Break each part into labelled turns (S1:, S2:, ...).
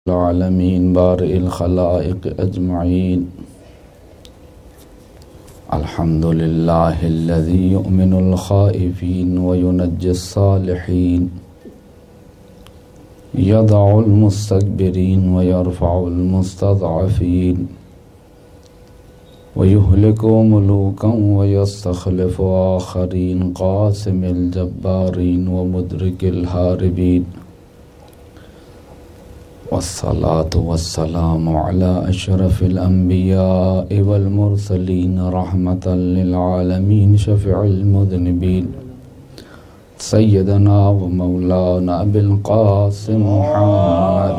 S1: العالمين بارئ الخلائق أجمعين. الحمد لله الذي يؤمن الخائفين وينجي الصالحين، يضع المستكبرين ويرفع المستضعفين، ويهلك ملوكا ويستخلف آخرين، قاسم الجبارين ومدرك الهاربين. والصلاة والسلام على أشرف الأنبياء والمرسلين، رحمة للعالمين، شفيع المذنبين، سيدنا ومولانا أبي القاسم محمد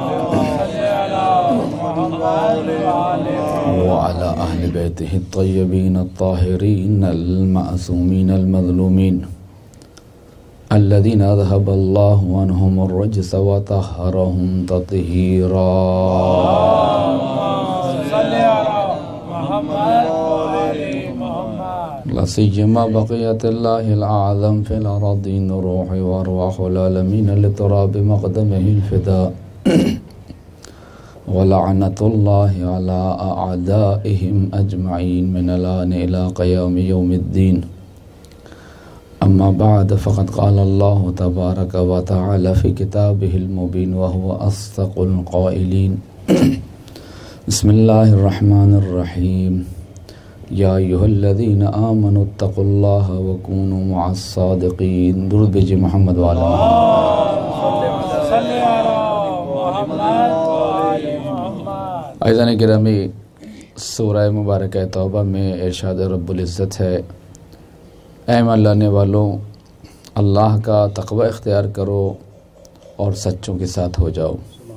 S1: وعلى أهل بيته الطيبين الطاهرين المعصومين المظلومين، الذين أذهب الله عنهم الرجس وطهرهم تطهيرا. لا سيما بقية الله الأعظم في الأراضين، روح وأرواح العالمين لتراب مقدمه الفداء. ولعنة الله على أعدائهم أجمعين من الآن إلى قيام يوم الدين. أما بعد، فقد قال الله تبارك وتعالى في كتابه المبين وهو أصدق القائلين. بسم الله الرحمن الرحيم. يا أيها الذين آمنوا اتقوا الله وكونوا مع الصادقين. درود بھیجئے محمد وعلى محمد. عزیزان گرامی، سورہ مبارکہ توبہ میں ارشاد رب العزت ہے، اے ایمان لانے والوں، اللہ کا تقوی اختیار کرو اور سچوں کے ساتھ ہو جاؤ.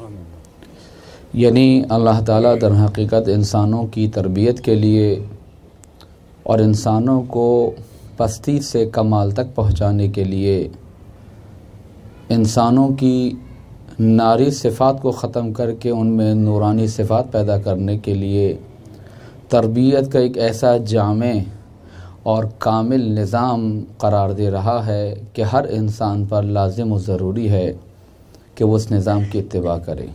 S1: یعنی اللہ تعالیٰ در حقیقت انسانوں کی تربیت کے لیے اور انسانوں کو پستی سے کمال تک پہنچانے کے لیے، انسانوں کی ناری صفات کو ختم کر کے ان میں نورانی صفات پیدا کرنے کے لیے تربیت کا ایک ایسا جامع اور کامل نظام قرار دے رہا ہے کہ ہر انسان پر لازم و ضروری ہے کہ وہ اس نظام کی اتباع کرے.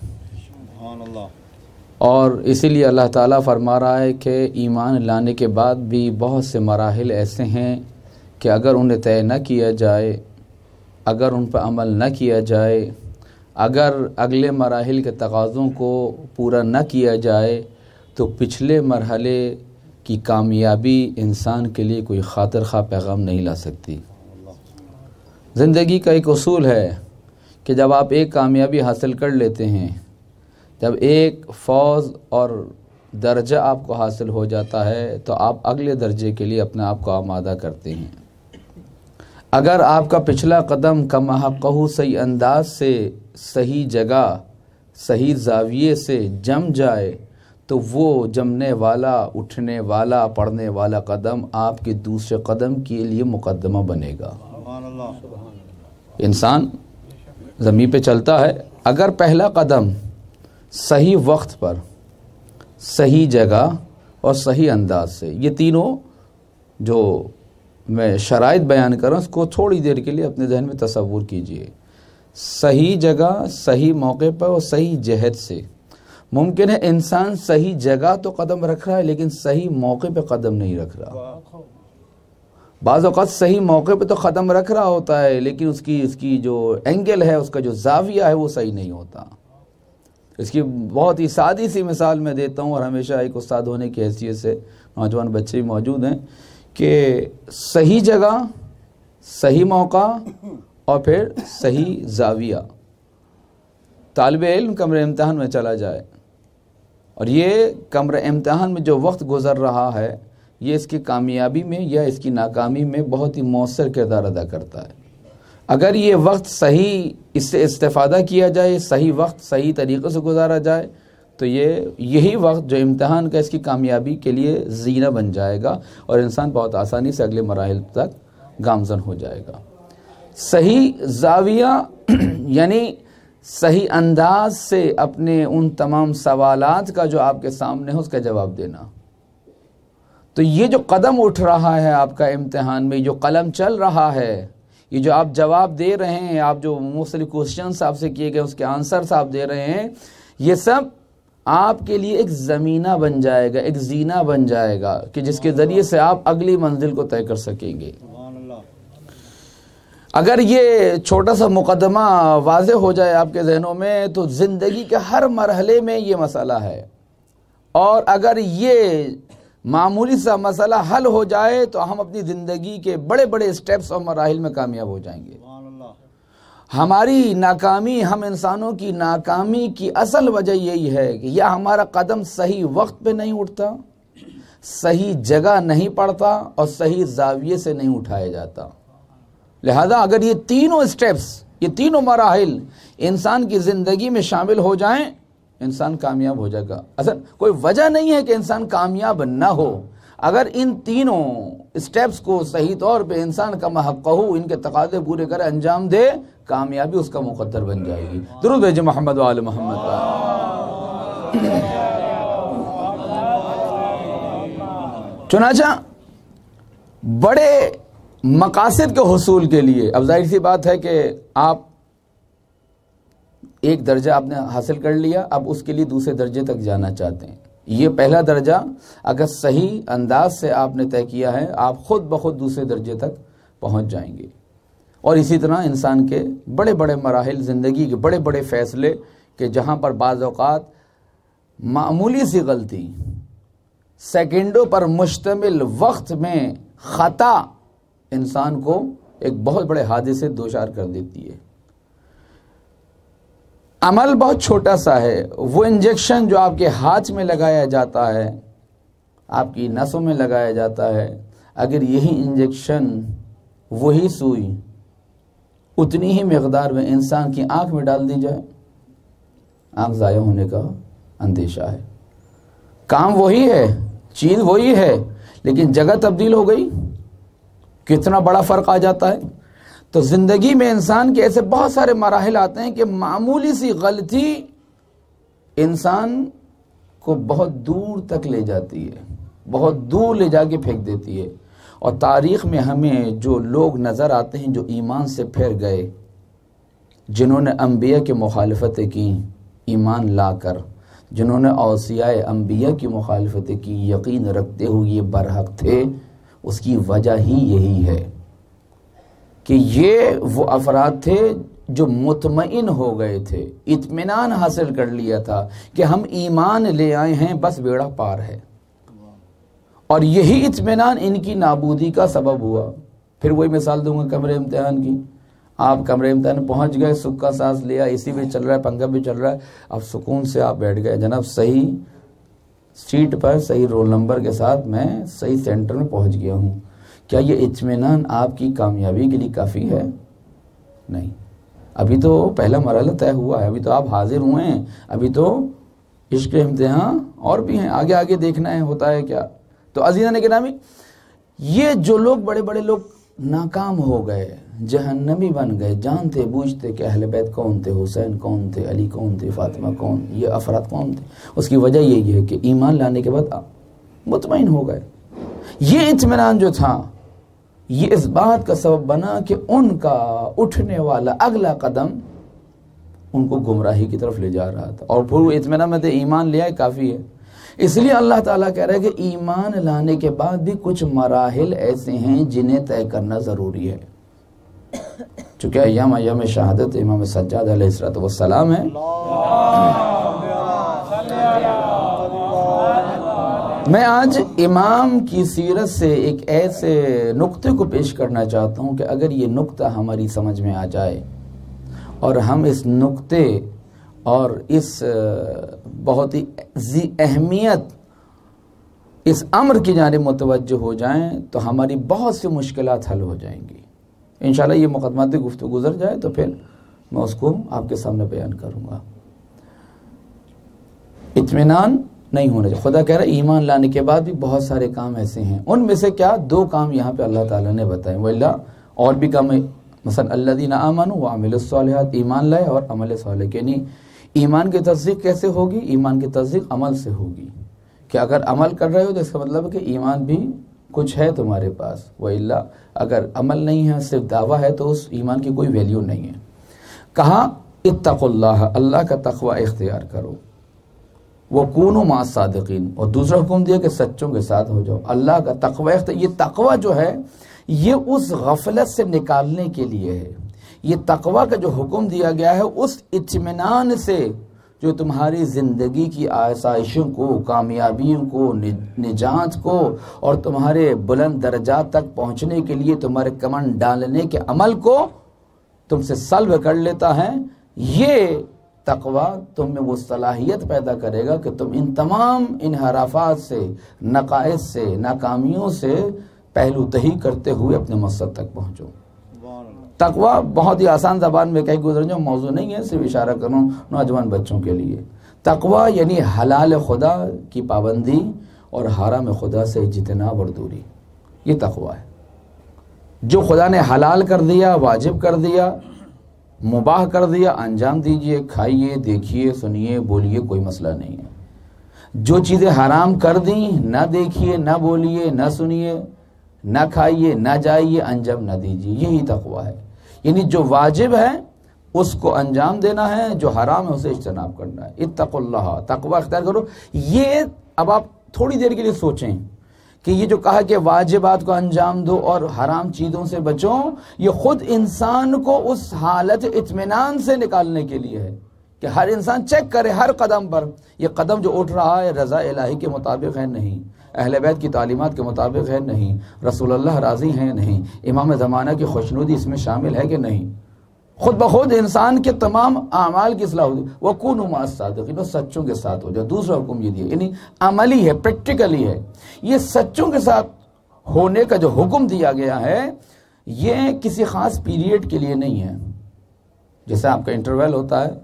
S1: اور اسی لیے اللہ تعالیٰ فرما رہا ہے کہ ایمان لانے کے بعد بھی بہت سے مراحل ایسے ہیں کہ اگر انہیں طے نہ کیا جائے، اگر ان پر عمل نہ کیا جائے، اگر اگلے مراحل کے تقاضوں کو پورا نہ کیا جائے تو پچھلے مرحلے کی کامیابی انسان کے لیے کوئی خاطر خواہ پیغام نہیں لا سکتی. زندگی کا ایک اصول ہے کہ جب آپ ایک کامیابی حاصل کر لیتے ہیں، جب ایک فوز اور درجہ آپ کو حاصل ہو جاتا ہے تو آپ اگلے درجے کے لیے اپنے آپ کو آمادہ کرتے ہیں. اگر آپ کا پچھلا قدم کما حقہ صحیح انداز سے، صحیح جگہ، صحیح زاویے سے جم جائے تو وہ جمنے والا، اٹھنے والا، پڑھنے والا قدم آپ کے دوسرے قدم کے لیے مقدمہ بنے گا. انسان زمین پہ چلتا ہے، اگر پہلا قدم صحیح وقت پر، صحیح جگہ اور صحیح انداز سے، یہ تینوں جو میں شرائط بیان کر رہا ہوں اس کو تھوڑی دیر کے لیے اپنے ذہن میں تصور کیجئے. صحیح جگہ، صحیح موقع پر اور صحیح جہت سے. ممکن ہے انسان صحیح جگہ تو قدم رکھ رہا ہے لیکن صحیح موقع پہ قدم نہیں رکھ رہا. بعض اوقات صحیح موقع پہ تو قدم رکھ رہا ہوتا ہے لیکن اس کی جو اینگل ہے، اس کا جو زاویہ ہے وہ صحیح نہیں ہوتا. اس کی بہت ہی سادی سی مثال میں دیتا ہوں، اور ہمیشہ ایک استاد ہونے کی حیثیت سے نوجوان بچے بھی موجود ہیں، کہ صحیح جگہ، صحیح موقع اور پھر صحیح زاویہ. طالب علم کمرے امتحان میں چلا جائے اور یہ کمرہ امتحان میں جو وقت گزر رہا ہے یہ اس کی کامیابی میں یا اس کی ناکامی میں بہت ہی مؤثر کردار ادا کرتا ہے. اگر یہ وقت صحیح اس سے استفادہ کیا جائے، صحیح وقت صحیح طریقے سے گزارا جائے تو یہی وقت جو امتحان کا اس کی کامیابی کے لیے زینہ بن جائے گا اور انسان بہت آسانی سے اگلے مراحل تک گامزن ہو جائے گا. صحیح زاویہ یعنی صحیح انداز سے اپنے ان تمام سوالات کا جو آپ کے سامنے ہے اس کا جواب دینا. تو یہ جو قدم اٹھ رہا ہے آپ کا امتحان میں، جو قلم چل رہا ہے، یہ جو آپ جواب دے رہے ہیں، آپ جو مختلف کوشچنس آپ سے کیے گئے اس کے آنسرس آپ دے رہے ہیں، یہ سب آپ کے لیے ایک زمینہ بن جائے گا، ایک زینہ بن جائے گا کہ جس کے ذریعے سے آپ اگلی منزل کو طے کر سکیں گے۔ اگر یہ چھوٹا سا مقدمہ واضح ہو جائے آپ کے ذہنوں میں تو زندگی کے ہر مرحلے میں یہ مسئلہ ہے، اور اگر یہ معمولی سا مسئلہ حل ہو جائے تو ہم اپنی زندگی کے بڑے بڑے سٹیپس اور مراحل میں کامیاب ہو جائیں گے۔ ہماری ناکامی، ہم انسانوں کی ناکامی کی اصل وجہ یہی ہے کہ یا ہمارا قدم صحیح وقت پہ نہیں اٹھتا، صحیح جگہ نہیں پڑتا، اور صحیح زاویے سے نہیں اٹھایا جاتا۔ لہذا اگر یہ تینوں سٹیپس، یہ تینوں مراحل انسان کی زندگی میں شامل ہو جائیں، انسان کامیاب ہو جائے گا۔ اصل کوئی وجہ نہیں ہے کہ انسان کامیاب نہ ہو۔ اگر ان تینوں سٹیپس کو صحیح طور پہ انسان کا محقق ہو، ان کے تقاضے پورے کرے، انجام دے، کامیابی اس کا مقدر بن جائے گی۔ درود بھیجیں محمد و آل محمد۔ چنانچہ بڑے مقاصد کے حصول کے لیے اب ظاہر سی بات ہے کہ آپ ایک درجہ آپ نے حاصل کر لیا، اب اس کے لیے دوسرے درجے تک جانا چاہتے ہیں۔ یہ پہلا درجہ اگر صحیح انداز سے آپ نے طے کیا ہے، آپ خود بخود دوسرے درجے تک پہنچ جائیں گے۔ اور اسی طرح انسان کے بڑے بڑے مراحل، زندگی کے بڑے بڑے فیصلے کہ جہاں پر بعض اوقات معمولی سی غلطی، سیکنڈوں پر مشتمل وقت میں خطا انسان کو ایک بہت بڑے حادثے سے دوچار کر دیتی ہے۔ عمل بہت چھوٹا سا ہے، وہ انجیکشن جو آپ کے ہاتھ میں لگایا جاتا ہے، آپ کی نسوں میں لگایا جاتا ہے، اگر یہی انجیکشن، وہی سوئی اتنی ہی مقدار میں انسان کی آنکھ میں ڈال دی جائے، آنکھ ضائع ہونے کا اندیشہ ہے۔ کام وہی ہے، چیز وہی ہے، لیکن جگہ تبدیل ہو گئی، کتنا بڑا فرق آ جاتا ہے۔ تو زندگی میں انسان کے ایسے بہت سارے مراحل آتے ہیں کہ معمولی سی غلطی انسان کو بہت دور تک لے جاتی ہے، بہت دور لے جا کے پھینک دیتی ہے۔ اور تاریخ میں ہمیں جو لوگ نظر آتے ہیں جو ایمان سے پھر گئے، جنہوں نے انبیاء کی مخالفتیں کی ایمان لا کر، جنہوں نے اوصیاء انبیاء کی مخالفتیں کی یقین رکھتے ہوئے یہ برحق تھے، اس کی وجہ ہی یہی ہے کہ یہ وہ افراد تھے جو مطمئن ہو گئے تھے، اطمینان حاصل کر لیا تھا کہ ہم ایمان لے آئے ہیں، بس بیڑا پار ہے۔ اور یہی اطمینان ان کی نابودی کا سبب ہوا۔ پھر وہی مثال دوں گا کمرے امتحان کی، آپ کمرے امتحان پہنچ گئے، سکھ کا سانس لیا، اسی بھی چل رہا ہے، پنکھا بھی چل رہا ہے، اب سکون سے آپ بیٹھ گئے، جناب صحیح سیٹ پر صحیح رول نمبر کے ساتھ میں صحیح سینٹر میں پہنچ گیا ہوں۔ کیا یہ اطمینان آپ کی کامیابی کے لیے کافی ہے؟ نہیں، ابھی تو پہلا مرحلہ طے ہوا ہے، ابھی تو آپ حاضر ہوئے ہیں، ابھی تو عشق امتحان اور بھی ہیں، آگے آگے دیکھنا ہے ہوتا ہے کیا۔ تو عزیزان گرامی، یہ جو لوگ بڑے بڑے لوگ ناکام ہو گئے، جہنمی بن گئے، جانتے بوجھتے کہ اہل بیت کون تھے، حسین کون تھے، علی کون تھے، فاطمہ کون، یہ افراد کون تھے، اس کی وجہ یہی ہے کہ ایمان لانے کے بعد آپ مطمئن ہو گئے۔ یہ اطمینان جو تھا، یہ اس بات کا سبب بنا کہ ان کا اٹھنے والا اگلا قدم ان کو گمراہی کی طرف لے جا رہا تھا، اور پھر اطمینان میں تو ایمان لے آئے کافی ہے۔ اس لیے اللہ تعالیٰ کہہ رہا ہے کہ ایمان لانے کے بعد بھی کچھ مراحل ایسے ہیں جنہیں طے کرنا ضروری ہے۔ چونکہ ایام شہادت امام سجاد علیہ السلام ہے، میں آج امام کی سیرت سے ایک ایسے نقطے کو پیش کرنا چاہتا ہوں کہ اگر یہ نقطہ ہماری سمجھ میں آ جائے اور ہم اس نقطے اور اس بہت ہی ذی اہمیت اس امر کی جانب متوجہ ہو جائیں تو ہماری بہت سی مشکلات حل ہو جائیں گی۔ انشاءاللہ یہ مقدماتی گفتگو گزر جائے تو پھر میں اس کو آپ کے سامنے بیان کروں گا۔ اطمینان نہیں ہونا چاہیے۔ خدا کہہ رہا ہے ایمان لانے کے بعد بھی بہت سارے کام ایسے ہیں، ان میں سے کیا دو کام یہاں پہ اللہ تعالیٰ نے بتائے، وَإِلَّا اور بھی کام ہے، مثلا الذین آمنوا وعملوا الصالحات، ایمان لائے اور عمل صالح، یعنی ایمان کی تصدیق کیسے ہوگی؟ ایمان کی تصدیق عمل سے ہوگی، کہ اگر عمل کر رہے ہو تو اس کا مطلب ہے کہ ایمان بھی کچھ ہے تمہارے پاس، وَإِلَّا اگر عمل نہیں ہے صرف دعویٰ ہے تو اس ایمان کی کوئی ویلیو نہیں ہے۔ کہا اتقوا اللہ، اللہ کا تقوی اختیار کرو، وَكُونُوا مَعَ الصَّادِقِينَ، اور دوسرا حکم دیا کہ سچوں کے ساتھ ہو جاؤ. اللہ کا تقوی، یہ تقوی جو ہے یہ اس غفلت سے نکالنے کے لیے ہے. یہ تقوی کا جو حکم دیا گیا ہے اس اطمینان سے جو تمہاری زندگی کی آسائشوں کو، کامیابیوں کو، نجات کو اور تمہارے بلند درجات تک پہنچنے کے لیے تمہارے کمن ڈالنے کے عمل کو تم سے سلب کر لیتا ہے. یہ تقوی تم میں وہ صلاحیت پیدا کرے گا کہ تم ان تمام انحرافات سے، نقائص سے، ناکامیوں سے پہلو تہی کرتے ہوئے اپنے مقصد تک پہنچو. تقوی بہت ہی آسان زبان میں کہیں گزر جاؤ، موضوع نہیں ہے، صرف اشارہ کروں نوجوان بچوں کے لیے. تقوی یعنی حلال خدا کی پابندی اور حرام خدا سے اجتناب اور دوری. یہ تقوی ہے. جو خدا نے حلال کر دیا، واجب کر دیا، مباح کر دیا، انجام دیجئے، کھائیے، دیکھیے، سنیے، بولیے، کوئی مسئلہ نہیں ہے. جو چیزیں حرام کر دیں، نہ دیکھیے، نہ بولیے، نہ سنیے، نہ کھائیے، نہ جائیے، انجام نہ دیجیے. یہی تقوی ہے. یعنی جو واجب ہے اس کو انجام دینا ہے، جو حرام ہے اسے اجتناب کرنا ہے. اتقوا اللہ، تقوی اختیار کرو. یہ اب آپ تھوڑی دیر کے لیے سوچیں کہ یہ جو کہا کہ واجبات کو انجام دو اور حرام چیزوں سے بچو، یہ خود انسان کو اس حالت اطمینان سے نکالنے کے لیے ہے کہ ہر انسان چیک کرے ہر قدم پر یہ قدم جو اٹھ رہا ہے رضا الہی کے مطابق ہے نہیں، اہل بیت کی تعلیمات کے مطابق ہے نہیں، رسول اللہ راضی ہیں نہیں، امام زمانہ کی خوشنودی اس میں شامل ہے کہ نہیں. خود بخود انسان کے تمام اعمال کی اصلاح ہوتی. وَكُونُوا مَعَ الصَّادِقِينَ، سچوں کے ساتھ ہو جاؤ. دوسرا حکم یہ دیا، یعنی عملی ہے، پریکٹیکلی ہے. یہ سچوں کے ساتھ ہونے کا جو حکم دیا گیا ہے یہ کسی خاص پیریڈ کے لیے نہیں ہے. جیسے آپ کا انٹرول ہوتا ہے،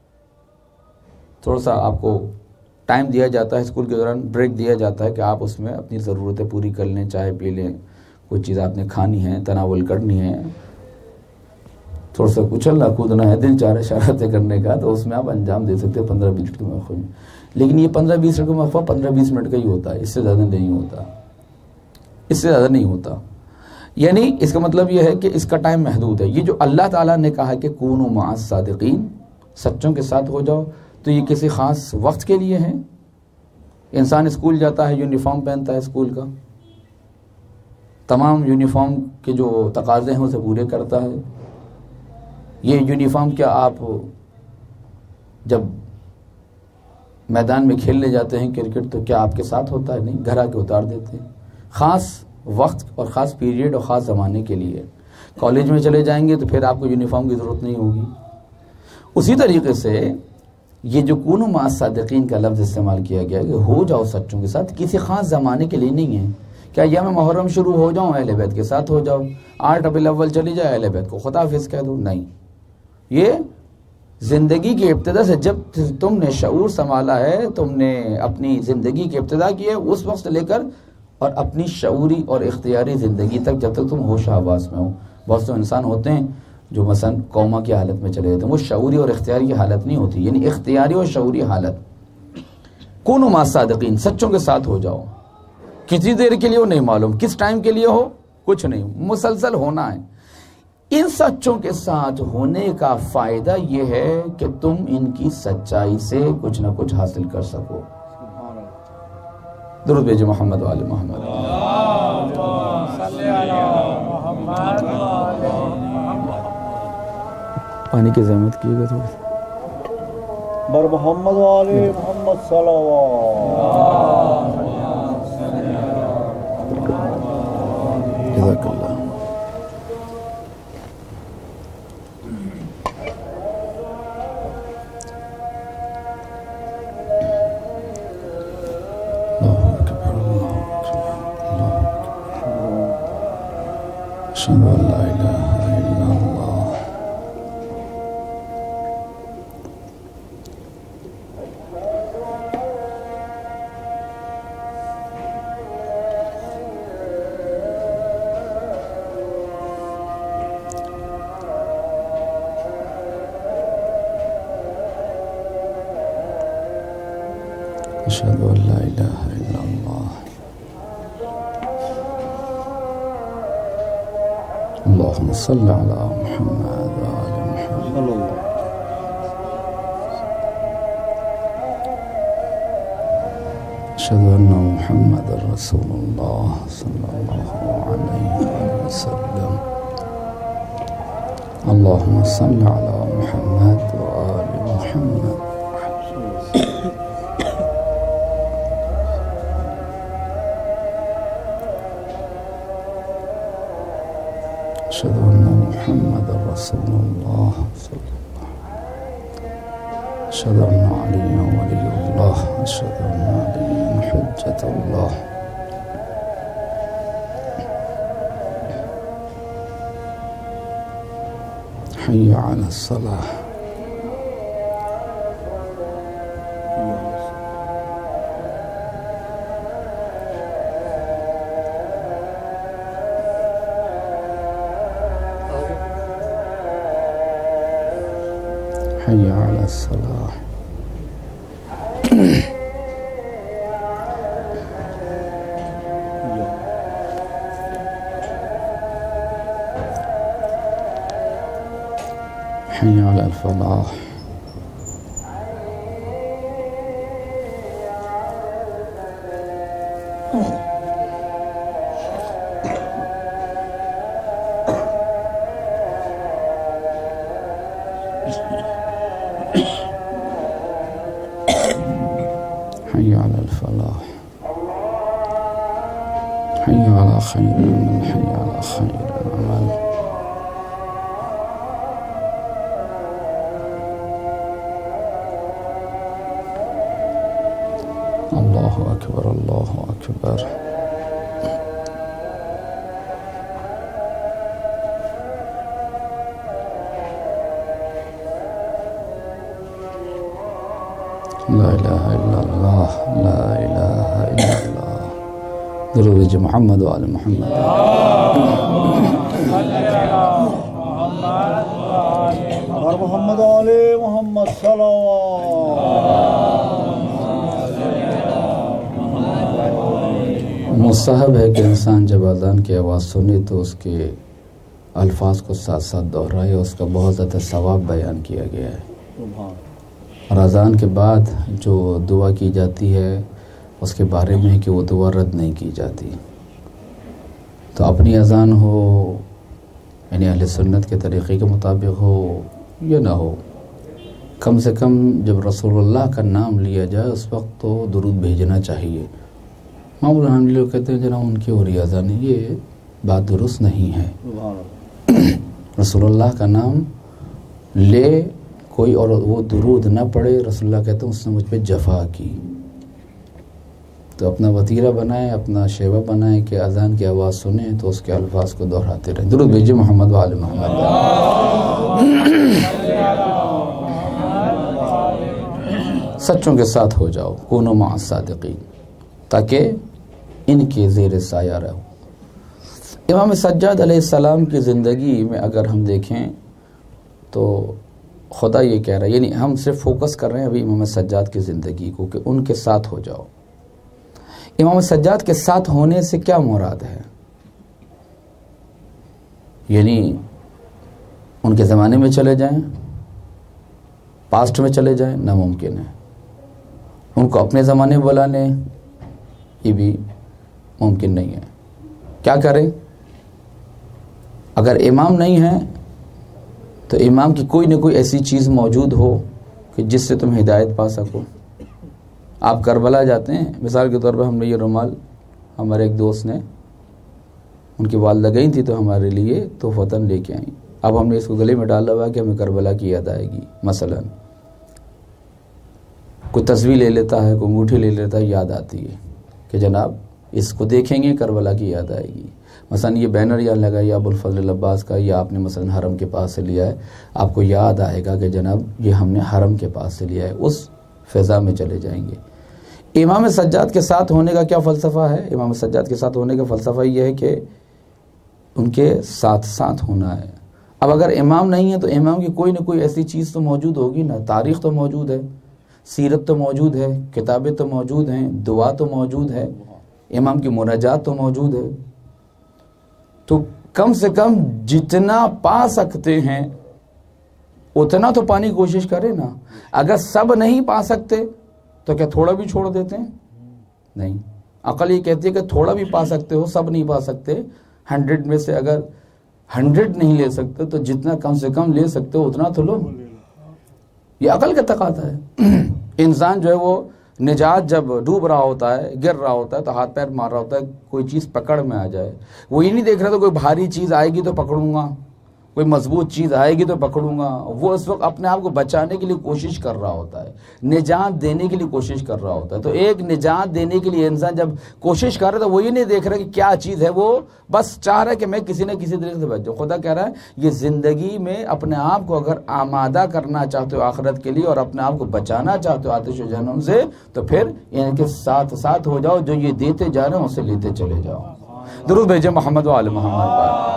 S1: تھوڑا سا آپ کو ٹائم دیا جاتا ہے اسکول کے دوران، بریک دیا جاتا ہے کہ آپ اس میں اپنی ضرورتیں پوری کر لیں، چائے پی لیں، کوئی چیز آپ نے کھانی ہے، تناول کرنی ہے، تھوڑا سا کچلنا کودنا ہے، دل چاہ رہا اشارتیں کرنے کا، تو اس میں آپ انجام دے سکتے ہیں 15-20 منٹ کے وقفے میں. لیکن یہ 15-20 منٹ کا وقفہ 15-20 منٹ کا ہی ہوتا ہے، اس سے زیادہ نہیں ہوتا، اس سے زیادہ نہیں ہوتا. یعنی اس کا مطلب یہ ہے کہ اس کا ٹائم محدود ہے. یہ جو اللہ تعالیٰ نے کہا کہ کونوا مع الصادقین، سچوں کے ساتھ ہو جاؤ، تو یہ کسی خاص وقت کے لیے ہے. انسان اسکول جاتا ہے، یونیفارم پہنتا ہے اسکول کا، تمام یونیفارم کے جو تقاضے ہیں اسے پورے کرتا ہے. یہ یونیفارم کیا آپ جب میدان میں کھیلنے جاتے ہیں کرکٹ تو کیا آپ کے ساتھ ہوتا ہے؟ نہیں، گھر آ کے اتار دیتے ہیں. خاص وقت اور خاص پیریڈ اور خاص زمانے کے لیے. کالج میں چلے جائیں گے تو پھر آپ کو یونیفارم کی ضرورت نہیں ہوگی. اسی طریقے سے یہ جو کونوا مع الصادقین کا لفظ استعمال کیا گیا کہ ہو جاؤ سچوں کے ساتھ، کسی خاص زمانے کے لیے نہیں ہے. کیا یہ میں محرم شروع ہو جاؤں اہل بیت کے ساتھ ہو جاؤ، 8 ربیع الاول چلی جائے اہل بیت کو خدا حافظ کہہ دو؟ نہیں. یہ زندگی کی ابتدا سے جب تم نے شعور سنبھالا ہے، تم نے اپنی زندگی کی ابتدا کی ہے، اس وقت سے لے کر اور اپنی شعوری اور اختیاری زندگی تک جب تک تم ہوش آواز میں ہو. بہت سے انسان ہوتے ہیں جو مثلا کوما کی حالت میں چلے جاتے ہیں، وہ شعوری اور اختیاری کی حالت نہیں ہوتی، یعنی اختیاری اور شعوری حالت. کونوا مع الصادقین، سچوں کے ساتھ ہو جاؤ. کسی دیر کے لیے ہو نہیں معلوم، کس ٹائم کے لیے ہو کچھ نہیں، مسلسل ہونا ہے. ان سچوں کے ساتھ ہونے کا فائدہ یہ ہے کہ تم ان کی سچائی سے کچھ نہ کچھ حاصل کر سکو. درود بھیجو محمد وآل محمد. پانی کی زحمت کیے گا تھوڑا
S2: بر محمد وآل محمد صلوات.
S1: جزاک اللہ. أشهد أن لا إله إلا الله. أشهد أن لا إله إلا الله. اللهم صل على محمد وآل محمد. أشهد أن محمد رسول الله صلى الله عليه وسلم. اللهم صل على محمد وآل محمد. أشهد أن محمد رسول الله صلى الله عليه وسلم. أشهد أن عليا ولي الله. أشهد أن عليا حجة الله. حي على الصلاة. حي على الصلاة. حي على الفلاح. حي على الفلاح. حي على خير العمل. حي على خير العمل. الله أكبر الله أكبر. لا إله إلا الله. لا إله إلا الله. درود محمد وآل محمد.
S2: اور محمد علی محمد صلوات.
S1: مستحب ہے کہ انسان جب اذان کی آواز سنے تو اس کے الفاظ کو ساتھ ساتھ دہرائے. اس کا بہت زیادہ ثواب بیان کیا گیا ہے. اور اذان کے بعد جو دعا کی جاتی ہے اس کے بارے میں ہے کہ وہ دعا رد نہیں کی جاتی. تو اپنی اذان ہو یعنی اہل سنت کے طریقے کے مطابق ہو یا نہ ہو، کم سے کم جب رسول اللہ کا نام لیا جائے اس وقت تو درود بھیجنا چاہیے. معمولاً ہم لوگ کہتے ہیں جناب ان کی ہو رہی اذان، یہ بات درست نہیں ہے. رسول اللہ کا نام لے کوئی اور وہ درود نہ پڑھے، رسول اللہ کہتے ہیں اس نے مجھ پہ جفا کی. تو اپنا وتیرہ بنائیں، اپنا شیوہ بنائیں کہ اذان کی آواز سنیں تو اس کے الفاظ کو دہراتے رہیں. درود بھیجیے محمد وآل محمد. سچوں کے ساتھ ہو جاؤ، کونوا مع الصادقین، تاکہ ان کے زیر سایہ رہو. امام سجاد علیہ السلام کی زندگی میں اگر ہم دیکھیں تو خدا یہ کہہ رہا ہے، یعنی ہم صرف فوکس کر رہے ہیں ابھی امام سجاد کی زندگی کو کہ ان کے ساتھ ہو جاؤ. امام سجاد کے ساتھ ہونے سے کیا مراد ہے؟ یعنی ان کے زمانے میں چلے جائیں، پاسٹ میں چلے جائیں، ناممکن ہے. ان کو اپنے زمانے میں بلا لیں، یہ بھی ممکن نہیں ہے. کیا کریں؟ اگر امام نہیں ہے تو امام کی کوئی نہ کوئی ایسی چیز موجود ہو کہ جس سے تم ہدایت پا سکو. آپ کربلا جاتے ہیں، مثال کے طور پر ہم نے یہ رومال ہمارے ایک دوست نے، ان کی والدہ گئی تھی تو ہمارے لیے تحفتاً لے کے آئیں. اب ہم نے اس کو گلے میں ڈالا ہوا کہ ہمیں کربلا کی یاد آئے گی. مثلاً کوئی تصویر لے لیتا ہے، کوئی انگوٹھی لے لیتا ہے، یاد آتی ہے کہ جناب اس کو دیکھیں گے کربلا کی یاد آئے گی. مثلا یہ بینر یا لگایا ابو الفضل عباس کا، یا آپ نے مثلا حرم کے پاس سے لیا ہے، آپ کو یاد آئے گا کہ جناب یہ ہم نے حرم کے پاس سے لیا ہے. اس فضا میں چلے جائیں گے. امام سجاد کے ساتھ ہونے کا کیا فلسفہ ہے؟ امام سجاد کے ساتھ ہونے کا فلسفہ یہ ہے کہ ان کے ساتھ ساتھ ہونا ہے. اب اگر امام نہیں ہے تو امام کی کوئی نہ کوئی ایسی چیز تو موجود ہوگی نا. تاریخ تو موجود ہے، سیرت تو موجود ہے، کتابیں تو موجود ہیں، دعا تو موجود ہے، امام کی مناجات تو موجود ہے. تو کم سے کم جتنا پا سکتے ہیں اتنا تو پانے کی کوشش کریں نا. اگر سب نہیں پا سکتے تو کیا تھوڑا بھی چھوڑ دیتے ہیں؟ نہیں. عقل یہ کہتی ہے کہ تھوڑا بھی پا سکتے ہو, سب نہیں پا سکتے. 100 میں سے اگر 100 نہیں لے سکتے تو جتنا کم سے کم لے سکتے ہو اتنا تو لو. یہ عقل کا تقاضا ہے. انسان جو ہے وہ نجات جب ڈوب رہا ہوتا ہے, گر رہا ہوتا ہے, تو ہاتھ پیر مار رہا ہوتا ہے, کوئی چیز پکڑ میں آ جائے, وہ یہ نہیں دیکھ رہا تو کوئی بھاری چیز آئے گی تو پکڑوں گا, کوئی مضبوط چیز آئے گی تو پکڑوں گا. وہ اس وقت اپنے آپ کو بچانے کے لیے کوشش کر رہا ہوتا ہے, نجات دینے کے لیے کوشش کر رہا ہوتا ہے. تو ایک نجات دینے کے لیے انسان جب کوشش کر رہا ہے تو وہ یہ نہیں دیکھ رہا کہ کیا چیز ہے, وہ بس چاہ رہا ہے کہ میں کسی نہ کسی طریقے سے بچ جاؤں. خدا کہہ رہا ہے یہ زندگی میں اپنے آپ کو اگر آمادہ کرنا چاہتے ہو آخرت کے لیے اور اپنے آپ کو بچانا چاہتے ہو آتش و جہنم سے, تو پھر ان کے ساتھ ساتھ ہو جاؤ, جو یہ دیتے جا رہے ہیں اسے لیتے چلے جاؤ. درود بھیجے محمد و آل محمد پر.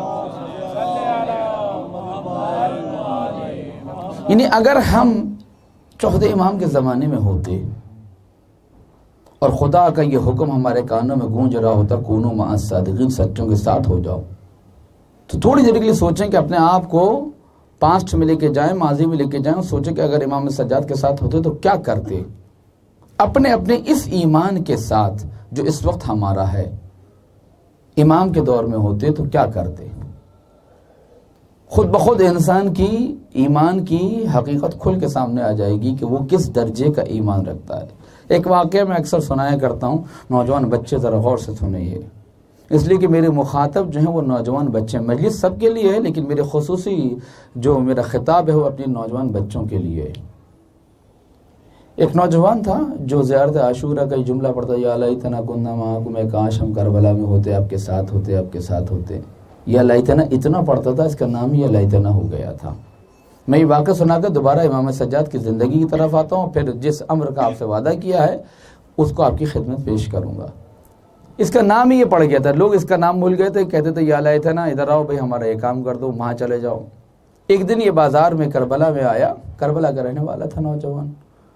S1: یعنی اگر ہم چوتھے امام کے زمانے میں ہوتے اور خدا کا یہ حکم ہمارے کانوں میں گونج رہا ہوتا, کونوا مع الصادقین, سچوں کے ساتھ ہو جاؤ, تو تھوڑی دیر کے لیے سوچیں کہ اپنے آپ کو پاسٹ میں لے کے جائیں, ماضی میں لے کے جائیں, سوچیں کہ اگر امام سجاد کے ساتھ ہوتے تو کیا کرتے. اپنے اپنے اس ایمان کے ساتھ جو اس وقت ہمارا ہے, امام کے دور میں ہوتے تو کیا کرتے. خود بخود انسان کی ایمان کی حقیقت کھل کے سامنے آ جائے گی کہ وہ کس درجے کا ایمان رکھتا ہے. ایک واقعہ میں اکثر سنایا کرتا ہوں, نوجوان بچے ذرا غور سے سنیں یہ, اس لیے کہ میرے مخاطب جو ہیں وہ نوجوان بچے ہیں. مجلس سب کے لیے ہے لیکن میرے خصوصی جو میرا خطاب ہے وہ اپنے نوجوان بچوں کے لیے ہے. ایک نوجوان تھا جو زیارت عاشورہ کا جملہ پڑھتا, یا لیتنا کنا معکم, کاش ہم کربلا میں ہوتے, آپ کے ساتھ ہوتے, آپ کے ساتھ ہوتے. یا لیتنا اتنا پڑھتا تھا, اس کا نام ہی یا لیتنا ہو گیا تھا. میں یہ واقعہ سنا کر دوبارہ امام سجاد کی زندگی کی طرف آتا ہوں, پھر جس امر کا آپ سے وعدہ کیا ہے اس کو آپ کی خدمت پیش کروں گا. اس کا نام ہی یہ پڑ گیا تھا, لوگ اس کا نام بھول گئے تھے, کہتے تھے یا لیتنا, ادھر آؤ بھائی ہمارا یہ کام کر دو, وہاں چلے جاؤ. ایک دن یہ بازار میں کربلا میں آیا, کربلا کا رہنے والا تھا نوجوان,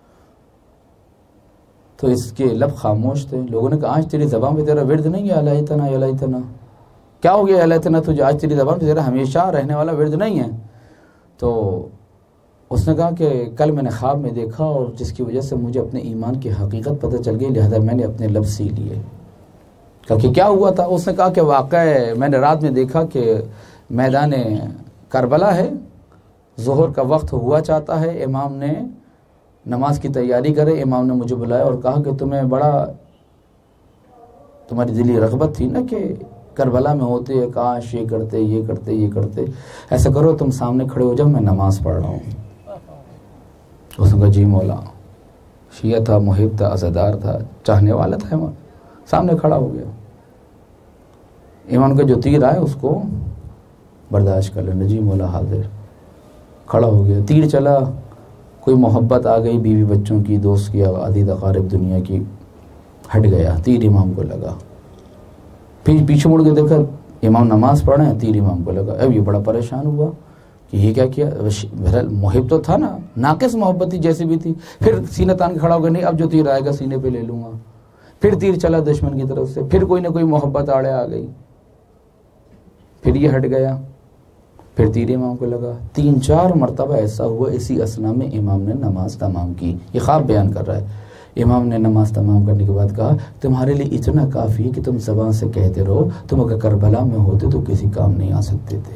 S1: تو اس کے لب خاموش تھے. لوگوں نے کہا آج تیری زبان پہ تیرا ورد نہیں ہے, یا لیتنا یا لیتنا, کیا ہو گیا یا لیتنا تجھے, آج تیری زبان پہ تیرا ہمیشہ رہنے والا ورد نہیں ہے. تو اس نے کہا کہ کل میں نے خواب میں دیکھا اور جس کی وجہ سے مجھے اپنے ایمان کی حقیقت پتہ چل گئی, لہذا میں نے اپنے لب سی لیے. کہا کہ کیا ہوا تھا. اس نے کہا کہ واقع میں نے رات میں دیکھا کہ میدان کربلا ہے, ظہر کا وقت ہوا چاہتا ہے, امام نے نماز کی تیاری کرے, امام نے مجھے بلایا اور کہا کہ تمہیں بڑا تمہاری دلی رغبت تھی نا کہ کربلا میں ہوتے, کاش یہ کرتے یہ کرتے یہ کرتے, ایسا کرو تم سامنے کھڑے ہو جاؤ, میں نماز پڑھ رہا ہوں. اس نے کہا جی مولا. شیعہ تھا, محب تھا, عزادار تھا, چاہنے والا تھا, امام سامنے کھڑا ہو گیا. امام کا جو تیر آئے اس کو برداشت کر لینا, جی مولا حاضر. کھڑا ہو گیا, تیر چلا, کوئی محبت آ گئی بیوی بچوں کی, دوست کی, عزیز اقارب دنیا کی, ہٹ گیا, تیر امام کو لگا. پھر پیچھے مڑ کے دیکھا امام نماز پڑھ رہے ہیں, تیر امام کو لگا. اب یہ بڑا پریشان ہوا کہ یہ کیا کیا. بہرحال محب تو تھا نا, ناقص محبت تھی جیسی بھی تھی. پھر سینہ تان کے کھڑا ہو گیا, نہیں اب جو تیر آئے گا سینے پہ لے لوں گا. پھر تیر چلا دشمن کی طرف سے, پھر کوئی نہ کوئی محبت آڑے آ گئی, پھر یہ ہٹ گیا, پھر تیر امام کو لگا. 3-4 مرتبہ ایسا ہوا. اسی اسنا میں امام نے نماز تمام کی. یہ خواب بیان کر رہا ہے. امام نے نماز تمام کرنے کے بعد کہا تمہارے لیے اتنا کافی ہے کہ تم زبان سے کہتے رہو, تم اگر کربلا میں ہوتے تو کسی کام نہیں آ سکتے تھے.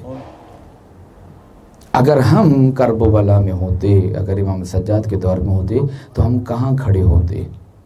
S1: اگر ہم کرب و بلا میں ہوتے, اگر امام سجاد کے دور میں ہوتے تو ہم کہاں کھڑے ہوتے.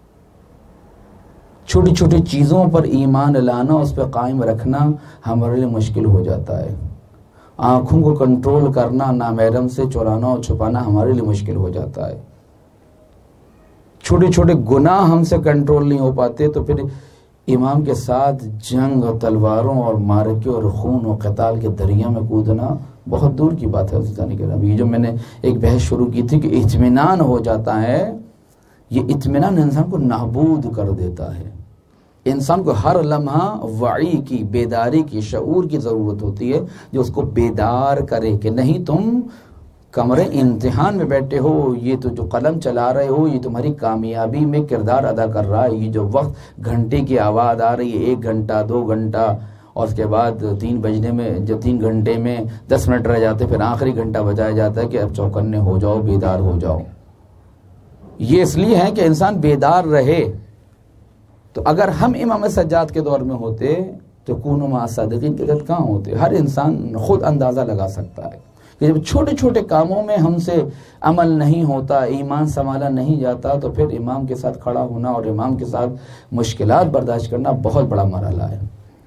S1: چھوٹی چھوٹی چیزوں پر ایمان لانا, اس پہ قائم رکھنا ہمارے لیے مشکل ہو جاتا ہے. آنکھوں کو کنٹرول کرنا, نامحرم سے چرانا اور چھپانا ہمارے لیے مشکل ہو جاتا ہے. چھوٹے چھوٹے گناہ ہم سے کنٹرول نہیں ہو پاتے, تو پھر امام کے ساتھ جنگ اور تلواروں اور مارکے اور خون و قتال کے دریا میں کودنا بہت دور کی بات ہے. ابھی جو میں نے ایک بحث شروع کی تھی کہ اطمینان ہو جاتا ہے, یہ اطمینان انسان کو نابود کر دیتا ہے. انسان کو ہر لمحہ وعی کی, بیداری کی, شعور کی ضرورت ہوتی ہے جو اس کو بیدار کرے کہ نہیں تم کمرے امتحان میں بیٹھے ہو, یہ تو جو قلم چلا رہے ہو یہ تمہاری کامیابی میں کردار ادا کر رہا ہے. یہ جو وقت گھنٹے کی آواز آ رہی ہے, 1 گھنٹہ 2 گھنٹہ, اور اس کے بعد 3 بجنے میں جو 3 گھنٹے میں 10 منٹ رہ جاتے, پھر آخری گھنٹہ بجایا جاتا ہے کہ اب چوکنے ہو جاؤ, بیدار ہو جاؤ. یہ اس لیے ہے کہ انسان بیدار رہے. تو اگر ہم امام سجاد کے دور میں ہوتے تو کونوا مع الصادقین کے تحت کہاں ہوتے؟ ہر انسان خود اندازہ لگا سکتا ہے کہ جب چھوٹے چھوٹے کاموں میں ہم سے عمل نہیں ہوتا، ایمان سنبھالا نہیں جاتا، تو پھر امام کے ساتھ کھڑا ہونا اور امام کے ساتھ مشکلات برداشت کرنا بہت بڑا مرحلہ ہے۔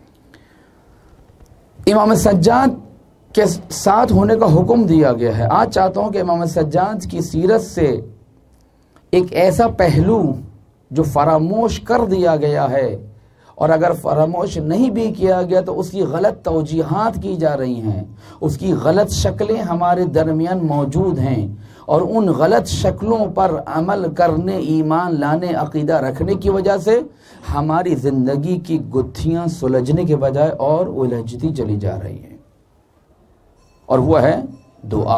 S1: امام سجاد کے ساتھ ہونے کا حکم دیا گیا ہے۔ آج چاہتا ہوں کہ امام سجاد کی سیرت سے ایک ایسا پہلو جو فراموش کر دیا گیا ہے، اور اگر فراموش نہیں بھی کیا گیا تو اس کی غلط توجیحات کی جا رہی ہیں، اس کی غلط شکلیں ہمارے درمیان موجود ہیں، اور ان غلط شکلوں پر عمل کرنے، ایمان لانے، عقیدہ رکھنے کی وجہ سے ہماری زندگی کی گتھیاں سلجھنے کے بجائے اور الجھتی چلی جا رہی ہیں، اور وہ ہے دعا۔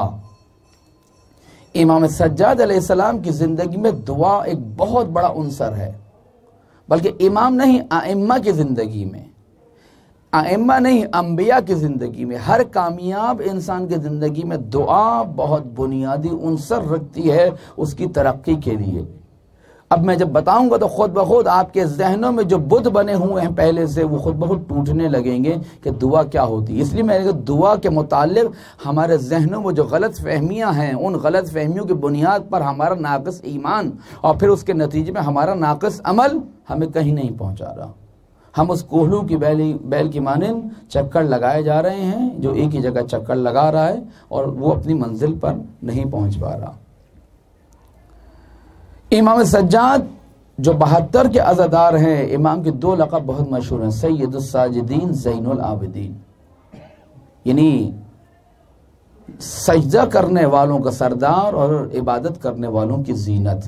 S1: امام سجاد علیہ السلام کی زندگی میں دعا ایک بہت بڑا عنصر ہے، بلکہ امام نہیں، ائمہ کی زندگی میں، ائمہ نہیں، انبیاء کی زندگی میں، ہر کامیاب انسان کی زندگی میں دعا بہت بنیادی عنصر رکھتی ہے اس کی ترقی کے لیے۔ اب میں جب بتاؤں گا تو خود بخود آپ کے ذہنوں میں جو بت بنے ہوئے ہیں پہلے سے وہ خود بخود ٹوٹنے لگیں گے کہ دعا کیا ہوتی ہے۔ اس لیے میں نے کہا دعا کے متعلق ہمارے ذہنوں میں جو غلط فہمیاں ہیں، ان غلط فہمیوں کی بنیاد پر ہمارا ناقص ایمان اور پھر اس کے نتیجے میں ہمارا ناقص عمل ہمیں کہیں نہیں پہنچا رہا۔ ہم اس کوہلو کی بیل کی مانند چکر لگائے جا رہے ہیں، جو ایک ہی جگہ چکر لگا رہا ہے اور وہ اپنی منزل پر نہیں پہنچ پا رہا۔ امام سجاد جو 72 کے عزادار ہیں، امام کے 2 لقب بہت مشہور ہیں، سید الساجدین، زین العابدین، یعنی سجدہ کرنے والوں کا سردار اور عبادت کرنے والوں کی زینت۔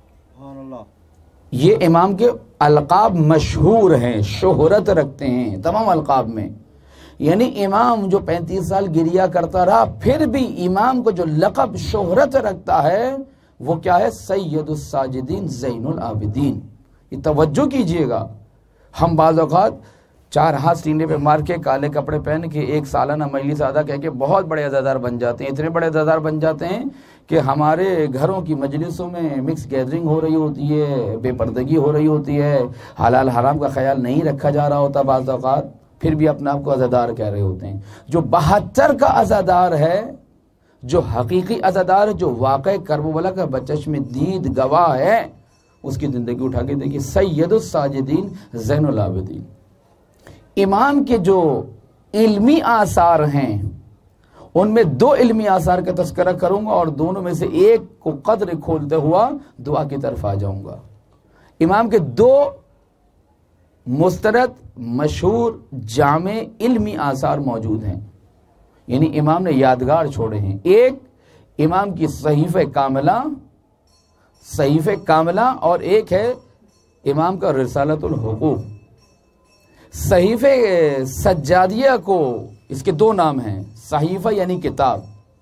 S1: یہ امام کے القاب مشہور ہیں، شہرت رکھتے ہیں تمام القاب میں، یعنی امام جو 35 سال گریا کرتا رہا پھر بھی امام کو جو لقب شہرت رکھتا ہے وہ کیا ہے؟ سید الساجدین، زین العابدین۔ یہ توجہ کیجئے گا، ہم بعض اوقات 4 ہاتھ سینے پہ مار کے کالے کپڑے پہن کے ایک سالانہ مجلس ادا کہہ کے بہت بڑے عزادار بن جاتے ہیں، اتنے بڑے عزادار بن جاتے ہیں کہ ہمارے گھروں کی مجلسوں میں مکس گیدرنگ ہو رہی ہوتی ہے، بے پردگی ہو رہی ہوتی ہے، حلال حرام کا خیال نہیں رکھا جا رہا ہوتا بعض اوقات، پھر بھی اپنے آپ کو عزادار کہہ رہے ہوتے ہیں۔ جو 72 کا عزادار ہے، جو حقیقی عزادار ہے، جو واقع کربلا کا بچشم دید گواہ ہے، اس کی زندگی اٹھا کے دیکھیے، سید الساجدین، زین العابدین۔ امام کے جو علمی آثار ہیں ان میں 2 علمی آثار کا تذکرہ کروں گا اور دونوں میں سے ایک کو قدر کھولتے ہوا دعا کی طرف آ جاؤں گا۔ امام کے 2 مستند، مشہور، جامع علمی آثار موجود ہیں، یعنی امام نے یادگار چھوڑے ہیں۔ ایک امام کی صحیفہ کاملہ اور ایک ہے امام کا رسالۃ الحقوق۔ صحیفہ سجادیہ کو، اس کے 2 نام ہیں، صحیفہ یعنی کتاب،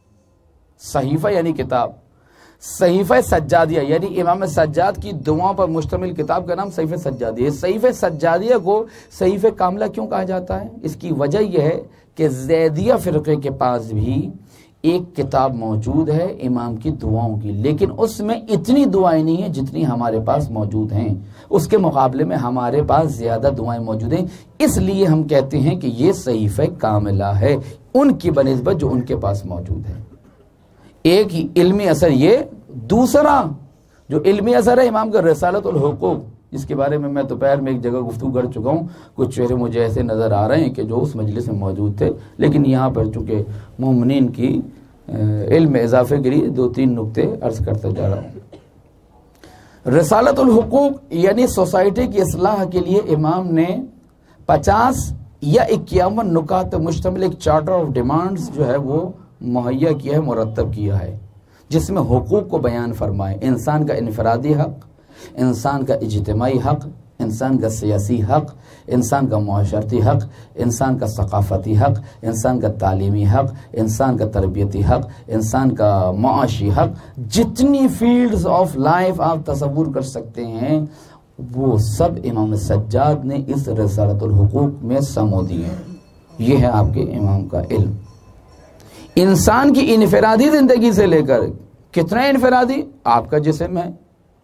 S1: صحیفہ سجادیہ یعنی امام سجاد کی دعاؤں پر مشتمل کتاب کا نام صحیفہ سجادیہ۔ صحیفہ سجادیہ کو صحیفہ کاملہ کیوں کہا جاتا ہے؟ اس کی وجہ یہ ہے کہ زیدیہ فرقے کے پاس بھی ایک کتاب موجود ہے امام کی دعاؤں کی، لیکن اس میں اتنی دعائیں نہیں ہیں جتنی ہمارے پاس موجود ہیں، اس کے مقابلے میں ہمارے پاس زیادہ دعائیں موجود ہیں، اس لیے ہم کہتے ہیں کہ یہ صحیفہ کاملہ ہے ان کی بنسبت جو ان کے پاس موجود ہے۔ ایک ہی علمی اثر یہ، دوسرا جو علمی اثر ہے امام کا رسالۃ الحقوق، جس کے بارے میں دوپہر میں ایک جگہ گفتگو کر چکا ہوں۔ کچھ چہرے مجھے ایسے نظر آ رہے ہیں کہ جو اس مجلس میں موجود تھے، لیکن یہاں پر چونکہ مومنین کی علم اضافے کے لیے 2-3 نکتے عرض کرتا جا رہا ہوں۔ رسالۃ الحقوق یعنی سوسائٹی کی اصلاح کے لیے امام نے 50 یا 51 نکات مشتمل ایک چارٹر آف ڈیمانڈز جو ہے وہ مہیا کیا ہے، مرتب کیا ہے، جس میں حقوق کو بیان فرمائے، انسان کا انفرادی حق، انسان کا اجتماعی حق، انسان کا سیاسی حق، انسان کا معاشرتی حق، انسان کا ثقافتی حق، انسان کا تعلیمی حق، انسان کا تربیتی حق، انسان کا معاشی حق، جتنی فیلڈز آف لائف آپ تصور کر سکتے ہیں وہ سب امام سجاد نے اس رسالۃ الحقوق میں سمو دیے ہیں۔ یہ ہے آپ کے امام کا علم۔ انسان کی انفرادی زندگی سے لے کر، کتنا انفرادی؟ آپ کا جسم ہے،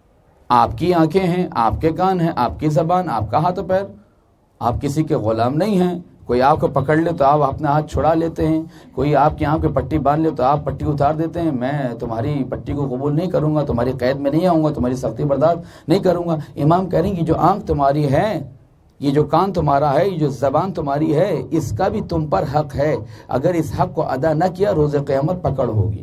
S1: آپ کی آنکھیں ہیں، آپ کے کان ہیں، آپ کی زبان، آپ کا ہاتھ و پیر، آپ کسی کے غلام نہیں ہیں. کوئی آپ کو پکڑ لے تو آپ اپنا ہاتھ چھڑا لیتے ہیں، کوئی آپ کی آنکھ پہ پٹی باندھ لے تو آپ پٹی اتار دیتے ہیں. میں تمہاری پٹی کو قبول نہیں کروں گا، تمہاری قید میں نہیں آؤں گا، تمہاری سختی برداشت نہیں کروں گا. امام کہہ رہے ہیں کہ جو آنکھ تمہاری ہے، یہ جو کان تمہارا ہے، یہ جو زبان تمہاری ہے، اس کا بھی تم پر حق ہے. اگر اس حق کو ادا نہ کیا، روز قیامت پکڑ ہوگی.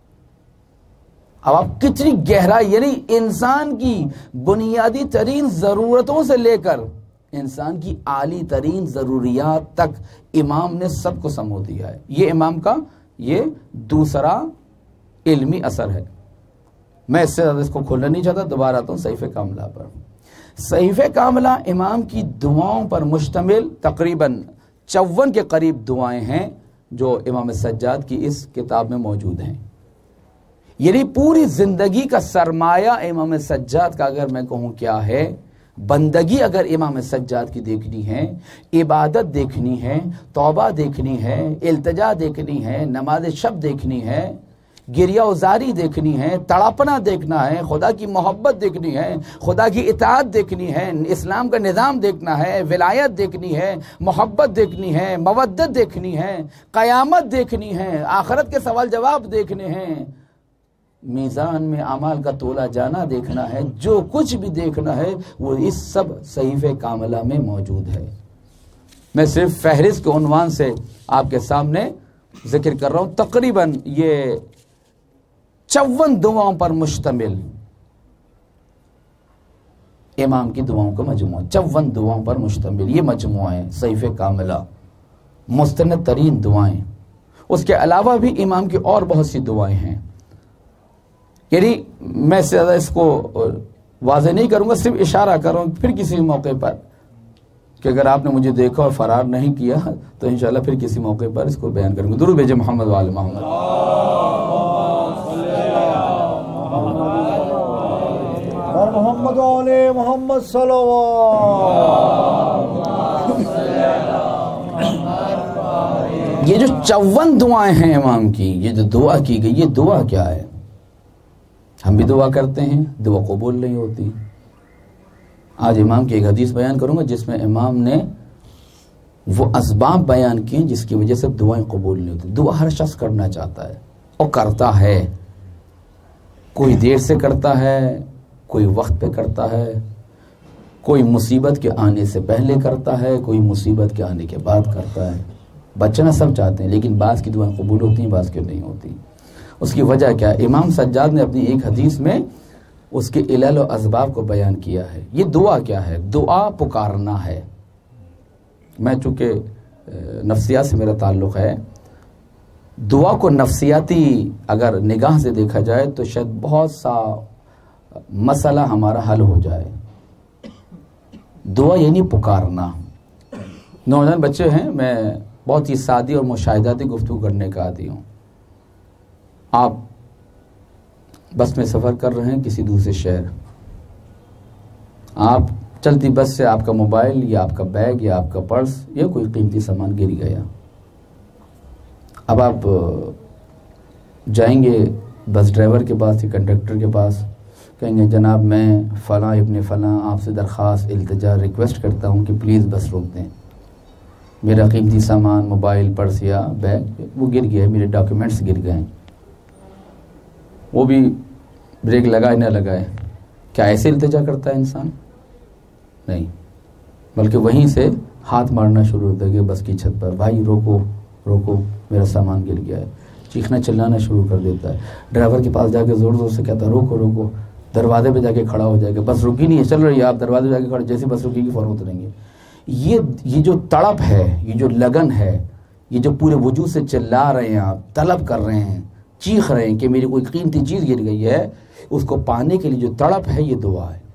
S1: اب آپ کتنی گہرائی، یعنی انسان کی بنیادی ترین ضرورتوں سے لے کر انسان کی اعلی ترین ضروریات تک امام نے سب کو سمو دیا ہے. یہ امام کا یہ دوسرا علمی اثر ہے. میں اس سے زیادہ اس کو کھولنا نہیں چاہتا. دوبارہ آتا ہوں صحیفہ کاملہ پر. صحیفہ کاملہ امام کی دعاؤں پر مشتمل تقریباً 54 کے قریب دعائیں ہیں جو امام سجاد کی اس کتاب میں موجود ہیں. یعنی پوری زندگی کا سرمایہ امام سجاد کا اگر میں کہوں کیا ہے، بندگی اگر امام سجاد کی دیکھنی ہے، عبادت دیکھنی ہے، توبہ دیکھنی ہے، التجا دیکھنی ہے، نماز شب دیکھنی ہے، گریہ ازاری دیکھنی ہے، تڑپنا دیکھنا ہے، خدا کی محبت دیکھنی ہے، خدا کی اطاعت دیکھنی ہے، اسلام کا نظام دیکھنا ہے، ولایت دیکھنی ہے، محبت دیکھنی ہے، مودت دیکھنی ہے، قیامت دیکھنی ہے، آخرت کے سوال جواب دیکھنے ہیں، میزان میں اعمال کا تولا جانا دیکھنا ہے. جو کچھ بھی دیکھنا ہے وہ اس سب صحیفہ کاملہ میں موجود ہے. میں صرف فہرست کے عنوان سے آپ کے سامنے ذکر کر رہا ہوں. تقریباً یہ 54 دعاؤں پر مشتمل امام کی دعاؤں کا مجموعہ، 54 دعاؤں پر مشتمل یہ مجموعہ ہے صحیفہ کاملہ، مستند ترین دعائیں. اس کے علاوہ بھی امام کی اور بہت سی دعائیں ہیں. یعنی میں سے زیادہ اس کو واضح نہیں کروں گا، صرف اشارہ کروں پھر کسی موقع پر کہ اگر آپ نے مجھے دیکھا اور فرار نہیں کیا تو انشاءاللہ پھر کسی موقع پر اس کو بیان کروں گا. درود بھیجیں محمد وآل محمد.
S2: محمد علی محمد صلوات.
S1: یہ جو 54 دعائیں ہیں امام کی، یہ جو دعا کی گئی، یہ دعا کیا ہے؟ ہم بھی دعا کرتے ہیں، دعا قبول نہیں ہوتی. آج امام کی ایک حدیث بیان کروں گا جس میں امام نے وہ اسباب بیان کیے جس کی وجہ سے دعائیں قبول نہیں ہوتی. دعا ہر شخص کرنا چاہتا ہے اور کرتا ہے. کوئی دیر سے کرتا ہے، کوئی وقت پہ کرتا ہے، کوئی مصیبت کے آنے سے پہلے کرتا ہے، کوئی مصیبت کے آنے کے بعد کرتا ہے. بچنا سب چاہتے ہیں، لیکن بعض کی دعائیں قبول ہوتی ہیں، بعض کی نہیں ہوتی. اس کی وجہ کیا ہے؟ امام سجاد نے اپنی ایک حدیث میں اس کے علل و اسباب کو بیان کیا ہے. یہ دعا کیا ہے؟ دعا پکارنا ہے. میں چونکہ نفسیات سے میرا تعلق ہے، دعا کو نفسیاتی اگر نگاہ سے دیکھا جائے تو شاید بہت سا مسئلہ ہمارا حل ہو جائے. دعا یعنی پکارنا. نوجوان بچے ہیں، میں بہت ہی سادی اور مشاہداتی گفتگو کرنے کا عادی ہوں. آپ بس میں سفر کر رہے ہیں کسی دوسرے شہر، آپ چلتی بس سے آپ کا موبائل یا آپ کا بیگ یا آپ کا پرس یا کوئی قیمتی سامان گر گیا. اب آپ جائیں گے بس ڈرائیور کے پاس یا کنڈکٹر کے پاس، کہیں گے جناب میں فلاں ابن فلاں آپ سے درخواست التجا ریکویسٹ کرتا ہوں کہ پلیز بس روک دیں، میرا قیمتی سامان موبائل پرس یا بیگ وہ گر گیا، میرے ڈاکیومنٹس گر گئے. وہ بھی بریک لگائے نہ لگائے. کیا ایسے التجا کرتا ہے انسان؟ نہیں، بلکہ وہیں سے ہاتھ مارنا شروع ہوتا ہے کہ بس کی چھت پر، بھائی روکو روکو میرا سامان گر گیا ہے. چیخنا چلانا شروع کر دیتا ہے. ڈرائیور کے پاس جا کے زور زور سے کہتا ہے روکو روکو. دروازے پہ جا کے کھڑا ہو جائے گا، بس رکی نہیں ہے چل رہی ہے، آپ دروازے پہ جا کے کھڑے، جیسے بس رکے گی فوراً اتریں گے. یہ جو تڑپ ہے، یہ جو لگن ہے، یہ جو پورے وجود سے چلا رہے ہیں، آپ طلب کر رہے ہیں، چیخ رہے ہیں کہ میری کوئی قیمتی چیز گر گئی ہے، اس کو پانے کے لیے جو تڑپ ہے یہ دعا ہے.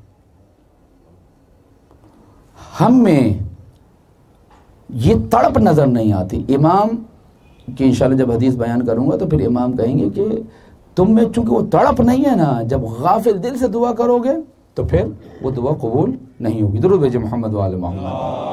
S1: ہم میں یہ تڑپ نظر نہیں آتی. امام کی انشاءاللہ جب حدیث بیان کروں گا تو پھر امام کہیں گے کہ تم میں چونکہ وہ تڑپ نہیں ہے نا، جب غافل دل سے دعا کرو گے تو پھر وہ دعا قبول نہیں ہوگی. درود بھیجیں محمد وآل محمد.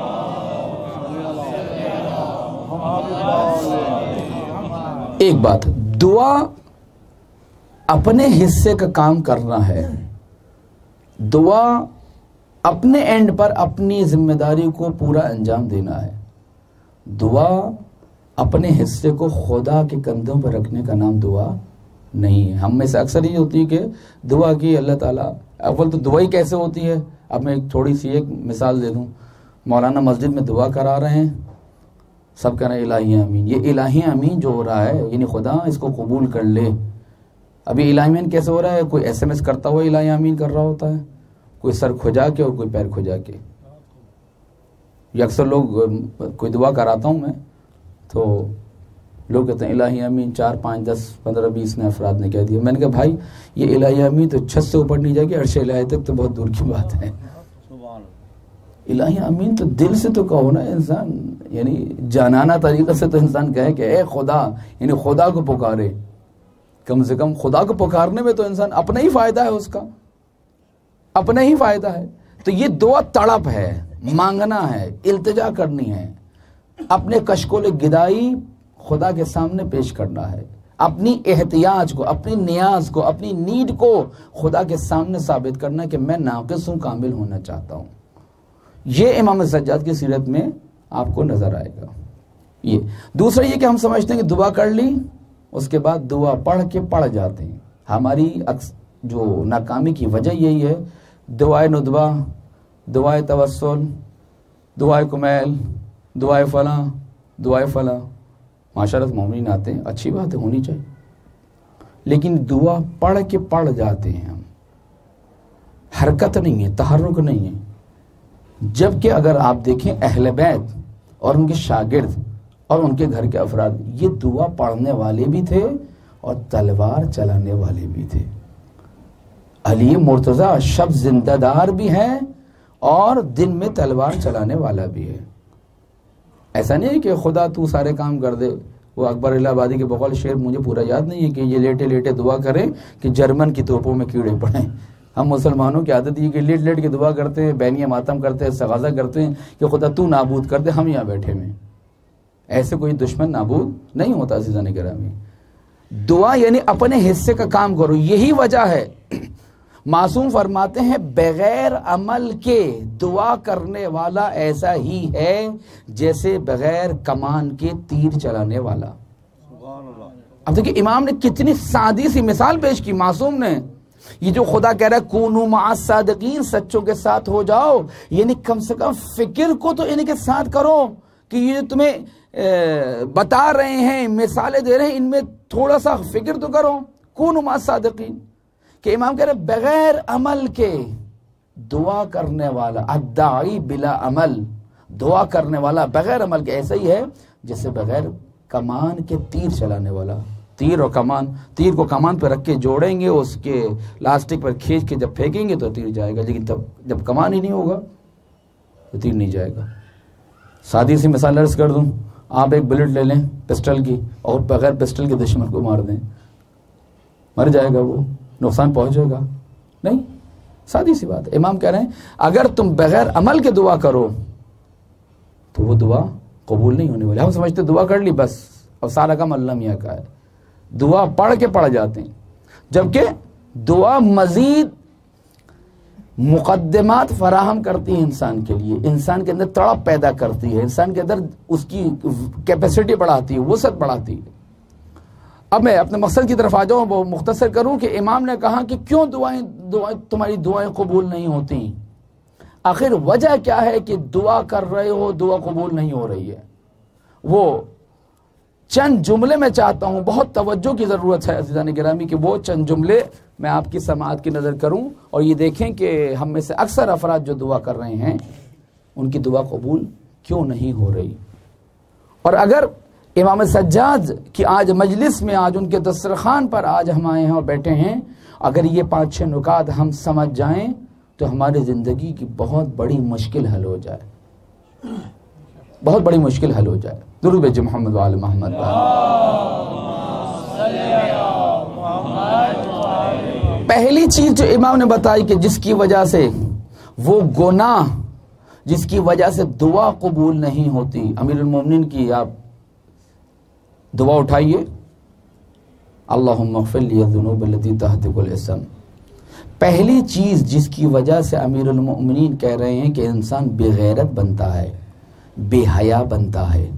S1: ایک بات، دعا اپنے حصے کا کام کرنا ہے دعا اپنے اینڈ پر اپنی ذمہ داری کو پورا انجام دینا ہے. دعا اپنے حصے کو خدا کے کندھوں پر رکھنے کا نام دعا نہیں ہے. ہم میں سے اکثر یہ ہوتی ہے کہ دعا کی اللہ تعالیٰ، اول تو دعا ہی کیسے ہوتی ہے. اب میں ایک تھوڑی سی ایک مثال دے دوں. مولانا مسجد میں دعا کرا رہے ہیں، سب کہہ رہے ہیں الہی آمین. یہ الہی آمین جو ہو رہا ہے یعنی خدا اس کو قبول کر لے. ابھی الہی آمین کیسے ہو رہا ہے؟ کوئی ایس ایم ایس کرتا ہوا الہی آمین کر رہا ہوتا ہے، کوئی سر کھجا کے اور کوئی پیر کھجا کے. یہ اکثر لوگ، کوئی دعا کراتا ہوں میں تو لوگ کہتے ہیں الہی آمین 4 5 10 15 20 نے افراد نے کہہ دیا. میں نے کہا بھائی یہ الہی آمین تو چھت سے اوپر نہیں جائے گی، عرش الہی تک تو بہت دور کی بات ہے. الہی آمین تو دل سے تو کہو نا انسان، یعنی جانانہ طریقے سے تو انسان کہے کہ اے خدا، یعنی خدا کو پکارے. کم سے کم خدا کو پکارنے میں تو انسان اپنا ہی فائدہ ہے، اس کا اپنا ہی فائدہ ہے. تو یہ دعا تڑپ ہے، مانگنا ہے، التجا کرنی ہے، اپنے کشکول گدائی خدا کے سامنے پیش کرنا ہے، اپنی احتیاج کو، اپنی نیاز کو، اپنی نیڈ کو خدا کے سامنے ثابت کرنا کہ میں ناقص ہوں، کامل ہونا چاہتا ہوں. یہ امام سجاد کی سیرت میں آپ کو نظر آئے گا. یہ دوسرا یہ کہ ہم سمجھتے ہیں کہ دعا کر لی، اس کے بعد دعا پڑھ کے پڑھ جاتے ہیں. ہماری جو ناکامی کی وجہ یہی ہے، دعائے ندبہ، دعائے توسل، دعائے کمیل، دعائے فلاں، دعائے فلاں. معاشرت مومنین آتے ہیں، اچھی بات ہے، ہونی چاہیے، لیکن دعا پڑھ کے پڑھ جاتے ہیں ہم. حرکت نہیں ہے، تحرک نہیں ہے. جبکہ اگر آپ دیکھیں اہل بیت اور ان کے شاگرد اور ان کے گھر کے افراد، یہ دعا پڑھنے والے بھی تھے اور تلوار چلانے والے بھی تھے. علی مرتضیٰ شب زندہ دار بھی ہیں اور دن میں تلوار چلانے والا بھی ہے. ایسا نہیں ہے کہ خدا تو سارے کام کر دے. وہ اکبر الہ آبادی کے بقول شعر مجھے پورا یاد نہیں ہے کہ یہ لیٹے لیٹے دعا کریں کہ جرمن کی توپوں میں کیڑے پڑیں. ہم مسلمانوں کی عادت یہ کہ لیٹ لیٹ کے دعا کرتے ہیں، بینیہ ماتم کرتے ہیں، استغاثہ کرتے ہیں کہ خدا تو نابود کر دے، ہم یہاں بیٹھے میں. ایسے کوئی دشمن نابود نہیں ہوتا عزیزان گرامی. دعا یعنی اپنے حصے کا کام کرو. یہی وجہ ہے معصوم فرماتے ہیں بغیر عمل کے دعا کرنے والا ایسا ہی ہے جیسے بغیر کمان کے تیر چلانے والا. اب دیکھیں امام نے کتنی سادی سی مثال پیش کی معصوم نے. یہ جو خدا کہہ رہا ہے کونوا مع الصادقین، سچوں کے ساتھ ہو جاؤ، یعنی کم سے کم فکر کو تو ان کے ساتھ کرو کہ یہ تمہیں بتا رہے ہیں، مثالیں دے رہے ہیں، ان میں تھوڑا سا فکر تو کرو. کونوا مع الصادقین کہ امام کہہ رہے بغیر عمل کے دعا کرنے والا، الداعی بلا عمل، دعا کرنے والا بغیر عمل کے ایسا ہی ہے جیسے بغیر کمان کے تیر چلانے والا. تیر اور کمان، تیر کو کمان پہ رکھ کے جوڑیں گے، اس کے لاسٹک پر کھینچ کے جب پھینکیں گے تو تیر جائے گا، لیکن تب جب کمان ہی نہیں ہوگا تو تیر نہیں جائے گا. سادی سی مثال عرض کر دوں، آپ ایک بلٹ لے لیں پسٹل کی اور بغیر پسٹل کے دشمن کو مار دیں، مر جائے گا وہ؟ نقصان پہنچے گا؟ نہیں. سادی سی بات ہے. امام کہہ رہے ہیں اگر تم بغیر عمل کے دعا کرو تو وہ دعا قبول نہیں ہونے والی. ہم سمجھتے دعا کر لی بس اب سارا کام اللہ میاں کا ہے. دعا پڑھ کے پڑھ جاتے ہیں، جبکہ دعا مزید مقدمات فراہم کرتی ہے انسان کے لیے، انسان کے اندر تڑپ پیدا کرتی ہے، انسان کے اندر اس کی کیپیسٹی بڑھاتی ہے، وسعت بڑھاتی ہے. اب میں اپنے مقصد کی طرف آ جاؤں، وہ مختصر کروں کہ امام نے کہا کہ کیوں تمہاری دعائیں قبول نہیں ہوتی. آخر وجہ کیا ہے کہ دعا کر رہے ہو، دعا قبول نہیں ہو رہی ہے؟ وہ چند جملے میں چاہتا ہوں، بہت توجہ کی ضرورت ہے عزیزان گرامی کہ وہ چند جملے میں آپ کی سماعت کی نظر کروں اور یہ دیکھیں کہ ہم میں سے اکثر افراد جو دعا کر رہے ہیں ان کی دعا قبول کیوں نہیں ہو رہی. اور اگر امام سجاد کی آج مجلس میں، آج ان کے دسترخوان پر آج ہم آئے ہیں اور بیٹھے ہیں، اگر یہ 5-6 نکات ہم سمجھ جائیں تو ہماری زندگی کی بہت بڑی مشکل حل ہو جائے، بہت بڑی مشکل حل ہو جائے. درود بھیجئے محمد و آل محمد. پہلی چیز جو امام نے بتائی کہ جس کی وجہ سے وہ گناہ، جس کی وجہ سے دعا قبول نہیں ہوتی. امیر المومنین کی آپ دعا اٹھائیے، اللہم اغفر لی الذنوب التي تحتک الاسم. پہلی چیز جس کی وجہ سے امیر المؤمنین کہہ رہے ہیں کہ انسان بے غیرت بنتا ہے، بے حیا بنتا ہے،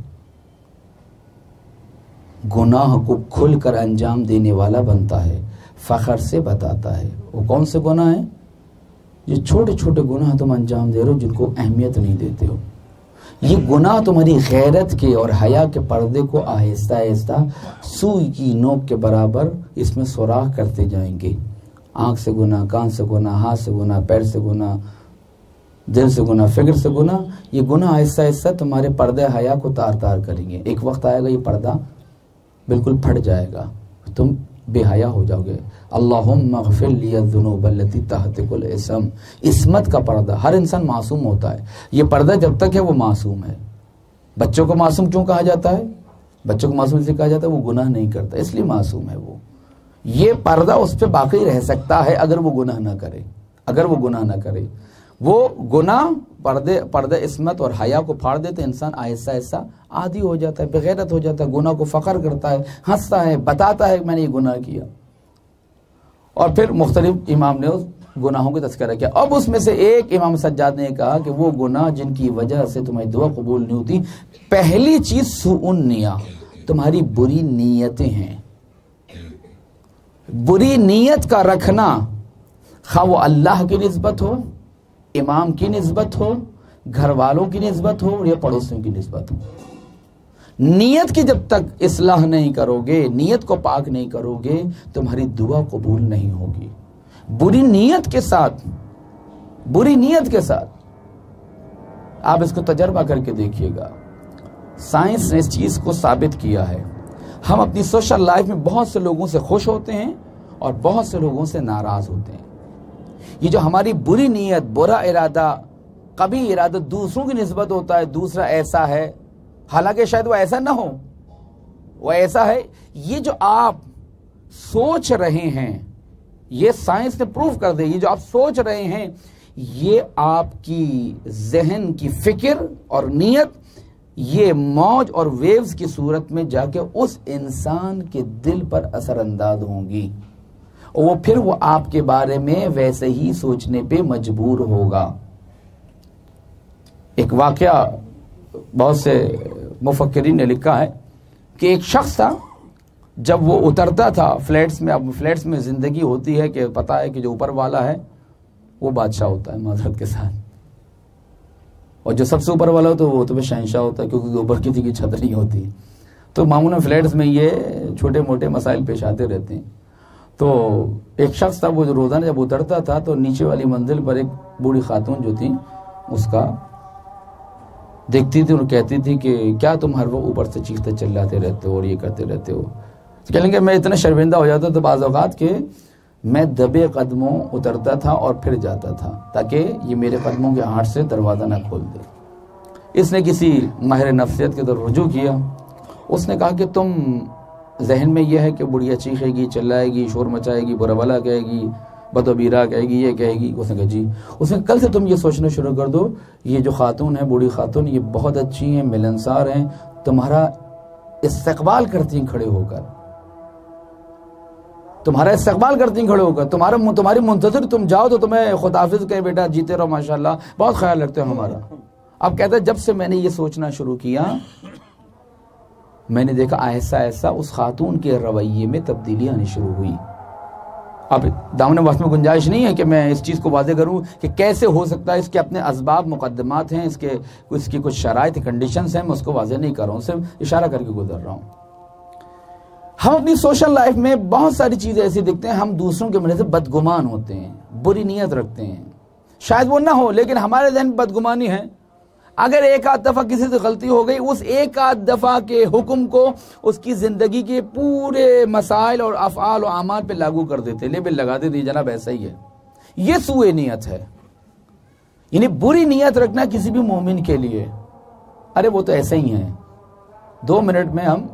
S1: گناہ کو کھل کر انجام دینے والا بنتا ہے، فخر سے بتاتا ہے۔ وہ کون سے گناہ ہیں؟ یہ چھوٹے چھوٹے گناہ تم انجام دے رہے ہو جن کو اہمیت نہیں دیتے ہو۔ یہ گناہ تمہاری غیرت کے اور حیا کے پردے کو آہستہ آہستہ سوئی کی نوک کے برابر اس میں سوراخ کرتے جائیں گے۔ آنکھ سے گناہ، کان سے گناہ، ہاتھ سے گناہ، پیر سے گناہ، دل سے گناہ، فکر سے گناہ، یہ گناہ آہستہ آہستہ تمہارے پردے حیا کو تار تار کریں گے۔ ایک وقت آئے گا یہ پردہ بالکل پھٹ جائے گا، تم بے حیا ہو جاؤ گے۔ اللہم اغفر لی الذنوب التی تحتک الاسم، عصمت کا پردہ۔ ہر انسان معصوم ہوتا ہے، یہ پردہ جب تک ہے وہ معصوم ہے۔ بچوں کو معصوم کیوں کہا جاتا ہے؟ بچوں کو معصوم اس لیے کہا جاتا ہے وہ گناہ نہیں کرتا، اس لیے معصوم ہے وہ۔ یہ پردہ اس پہ باقی رہ سکتا ہے اگر وہ گناہ نہ کرے، اگر وہ گناہ نہ کرے۔ وہ گناہ پردہ عصمت اور حیا کو پھاڑ دیتے، انسان آہستہ آہستہ عادی ہو جاتا ہے، بغیرت ہو جاتا ہے، گناہ کو فخر کرتا ہے، ہنستا ہے، بتاتا ہے کہ میں نے یہ گناہ کیا۔ اور پھر مختلف امام نے اس گناہوں کا تذکرہ کیا۔ اب اس میں سے ایک امام سجاد نے کہا کہ وہ گناہ جن کی وجہ سے تمہاری دعا قبول نہیں ہوتی، پہلی چیز سوء النیہ، تمہاری بری نیتیں ہیں۔ بری نیت کا رکھنا، خواہ وہ اللہ کی نسبت ہو، امام کی نسبت ہو، گھر والوں کی نسبت ہو یا پڑوسیوں کی نسبت ہو۔ نیت کی جب تک اصلاح نہیں کرو گے، نیت کو پاک نہیں کرو گے، تمہاری دعا قبول نہیں ہوگی۔ بری نیت کے ساتھ آپ اس کو تجربہ کر کے دیکھیے گا، سائنس نے اس چیز کو ثابت کیا ہے۔ ہم اپنی سوشل لائف میں بہت سے لوگوں سے خوش ہوتے ہیں اور بہت سے لوگوں سے ناراض ہوتے ہیں۔ یہ جو ہماری بری نیت، برا ارادہ، قبیح ارادہ دوسروں کی نسبت ہوتا ہے، دوسرا ایسا ہے، حالانکہ شاید وہ ایسا نہ ہو، وہ ایسا ہے، یہ جو آپ سوچ رہے ہیں، یہ سائنس نے پروف کر دے، یہ جو آپ سوچ رہے ہیں یہ آپ کی ذہن کی فکر اور نیت، یہ موج اور ویوز کی صورت میں جا کے اس انسان کے دل پر اثر انداز ہوں گی، اور پھر وہ آپ کے بارے میں ویسے ہی سوچنے پہ مجبور ہوگا۔ ایک واقعہ بہت سے مفکرین نے لکھا ہے کہ ایک شخص تھا، جب وہ اترتا تھا فلیٹس میں، اب فلیٹس میں زندگی ہوتی ہے کہ پتہ ہے کہ جو اوپر والا ہے وہ بادشاہ ہوتا ہے معذرت کے ساتھ، اور جو سب سے اوپر والا ہوتا ہے وہ تو شہنشاہ ہوتا ہے، کیونکہ اوپر کسی کی چھت نہیں ہوتی۔ تو معمولاً فلیٹس میں یہ چھوٹے موٹے مسائل پیش آتے رہتے ہیں۔ تو ایک شخص تھا، وہ جو روزانہ جب اترتا تھا تو نیچے والی منزل پر ایک بوڑھی خاتون جو تھی اس کا دیکھتی تھی اور کہتی تھی کہ کیا تم ہر وقت اوپر سے چیختے چلاتے رہتے ہو اور یہ کرتے رہتے ہو؟ کہنے لگے میں اتنا شرمندہ ہو جاتا تو بعض اوقات کہ میں دبے قدموں اترتا تھا اور پھر جاتا تھا تاکہ یہ میرے قدموں کے آڑ سے دروازہ نہ کھول دے۔ اس نے کسی ماہر نفسیات کی طرف رجوع کیا، اس نے کہا کہ تم ذہن میں یہ ہے کہ بڑھیا چیخے گی، چلائے گی، شور مچائے گی، برا بھلا کہے گی، بدوبیرا کہے گی، یہ کہے گی۔ اس نے کہا جی۔ اس نے کل سے تم یہ سوچنا شروع کر دو، یہ جو خاتون ہے، بوڑھی خاتون، یہ بہت اچھی ہیں، ملنسار ہیں، تمہارا استقبال کرتی ہیں کھڑے ہو کر، تمہارا استقبال کرتی ہیں کھڑے ہو کر، تمہاری منتظر، تم جاؤ تو تمہیں خداحافظ کہے بیٹا جیتے رہو ماشاءاللہ، بہت خیال رکھتے ہو ہمارا۔ اب کہتا ہے جب سے میں نے یہ سوچنا شروع کیا، میں نے دیکھا آہستہ آہستہ اس خاتون کے رویے میں تبدیلی آنی شروع ہوئی۔ اب دامن وقت میں گنجائش نہیں ہے کہ میں اس چیز کو واضح کروں کہ کیسے ہو سکتا ہے، اس کے اپنے اسباب مقدمات ہیں، اس کی کچھ شرائط کنڈیشنز ہیں، میں اس کو واضح نہیں کر رہا ہوں، صرف اشارہ کر کے گزر رہا ہوں۔ ہم اپنی سوشل لائف میں بہت ساری چیزیں ایسی دیکھتے ہیں، ہم دوسروں کے مرے سے بدگمان ہوتے ہیں، بری نیت رکھتے ہیں، شاید وہ نہ ہو لیکن ہمارے ذہن بدگمانی ہے۔ اگر ایک آدھ دفعہ کسی سے غلطی ہو گئی، اس ایک آدھ دفعہ کے حکم کو اس کی زندگی کے پورے مسائل اور افعال و اعمال پہ لاگو کر دیتے، لیبل لگا دیتے جناب ایسا ہی ہے۔ یہ سوء نیت ہے، یعنی بری نیت رکھنا کسی بھی مومن کے لیے، ارے وہ تو ایسے ہی ہیں، 2 منٹ میں ہم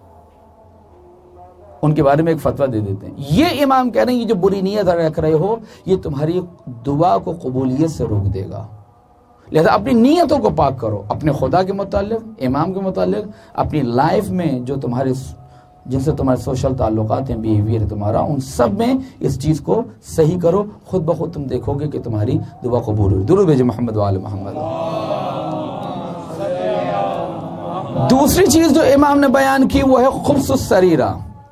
S1: ان کے بارے میں ایک فتویٰ دے دیتے ہیں۔ یہ امام کہہ رہے ہیں یہ جو بری نیت رکھ رہے ہو یہ تمہاری دعا کو قبولیت سے روک دے گا، لہذا اپنی نیتوں کو پاک کرو، اپنے خدا کے متعلق، امام کے متعلق، اپنی لائف میں جو تمہارے جن سے تمہارے سوشل تعلقات ہیں، بیہیویئر ہے تمہارا، ان سب میں اس چیز کو صحیح کرو، خود بخود تم دیکھو گے کہ تمہاری دعا قبول ہوگی۔ درود بھیجے محمد وآل محمد۔ دوسری چیز جو امام نے بیان کی وہ ہے خبث السریرہ،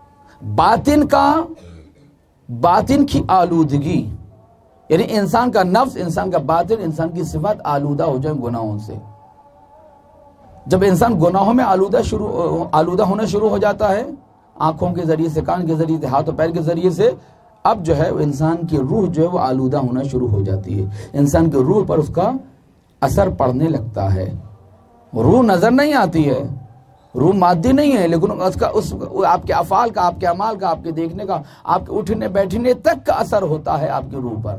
S1: باطن کی آلودگی، یعنی انسان کا نفس، انسان کا باطن، انسان کی صفات آلودہ ہو جائیں گناہوں سے۔ جب انسان گناہوں میں آلودہ ہونا شروع ہو جاتا ہے، آنکھوں کے ذریعے سے، کان کے ذریعے سے، ہاتھ و پیر کے ذریعے سے، اب جو ہے انسان کی روح جو ہے وہ آلودہ ہونا شروع ہو جاتی ہے، انسان کی روح پر اس کا اثر پڑنے لگتا ہے۔ روح نظر نہیں آتی ہے، روح مادی نہیں ہے، لیکن آپ کے افعال کا، آپ کے اعمال کا، آپ کے دیکھنے کا، آپ کے اٹھنے بیٹھنے تک کا اثر ہوتا ہے آپ کی روح پر۔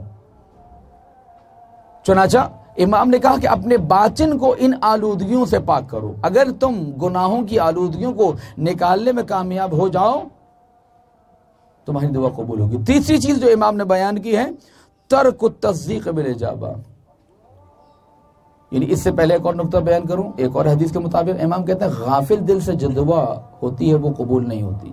S1: چنانچہ امام نے کہا کہ اپنے باطن کو ان آلودگیوں سے پاک کرو۔ اگر تم گناہوں کی آلودگیوں کو نکالنے میں کامیاب ہو جاؤ تمہاری دعا قبول ہوگی۔ تیسری چیز جو امام نے بیان کی ہے ترک التصدیق بالاجابہ، یعنی اس سے پہلے ایک اور نقطہ بیان کروں۔ ایک اور حدیث کے مطابق امام کہتے ہیں غافل دل سے جو دعا ہوتی ہے وہ قبول نہیں ہوتی۔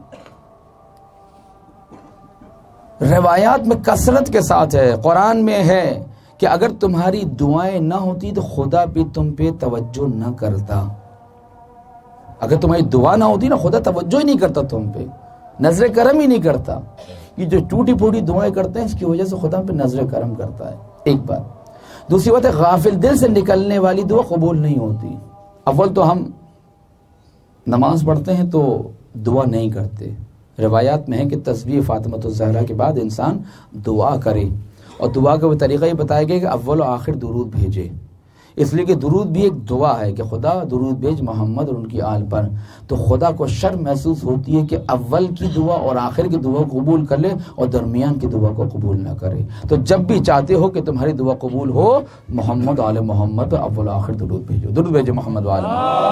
S1: روایات میں کثرت کے ساتھ ہے، قرآن میں ہے کہ اگر تمہاری دعائیں نہ ہوتی تو خدا بھی تم پہ توجہ نہ کرتا۔ اگر تمہاری دعا نہ ہوتی نا، خدا توجہ ہی نہیں کرتا تم پہ، نظر کرم ہی نہیں کرتا۔ یہ جو ٹوٹی پھوٹی دعائیں کرتے ہیں اس کی وجہ سے خدا پہ نظر کرم کرتا ہے، ایک بات۔ دوسری بات ہے غافل دل سے نکلنے والی دعا قبول نہیں ہوتی۔ اول تو ہم نماز پڑھتے ہیں تو دعا نہیں کرتے، روایات میں ہے کہ تسبیح فاطمۃ الزہرا کے بعد انسان دعا کرے، اور دعا کا وہ طریقہ یہ بتایا گیا کہ اول و آخر درود بھیجے، اس لیے کہ درود بھی ایک دعا ہے کہ خدا درود بھیج محمد اور ان کی آل پر۔ تو خدا کو شرم محسوس ہوتی ہے کہ اول کی دعا اور آخر کی دعا قبول کر لے اور درمیان کی دعا کو قبول نہ کرے۔ تو جب بھی چاہتے ہو کہ تمہاری دعا قبول ہو، محمد آل محمد پر اول و آخر درود بھیجو۔ درود بھیجو محمد آل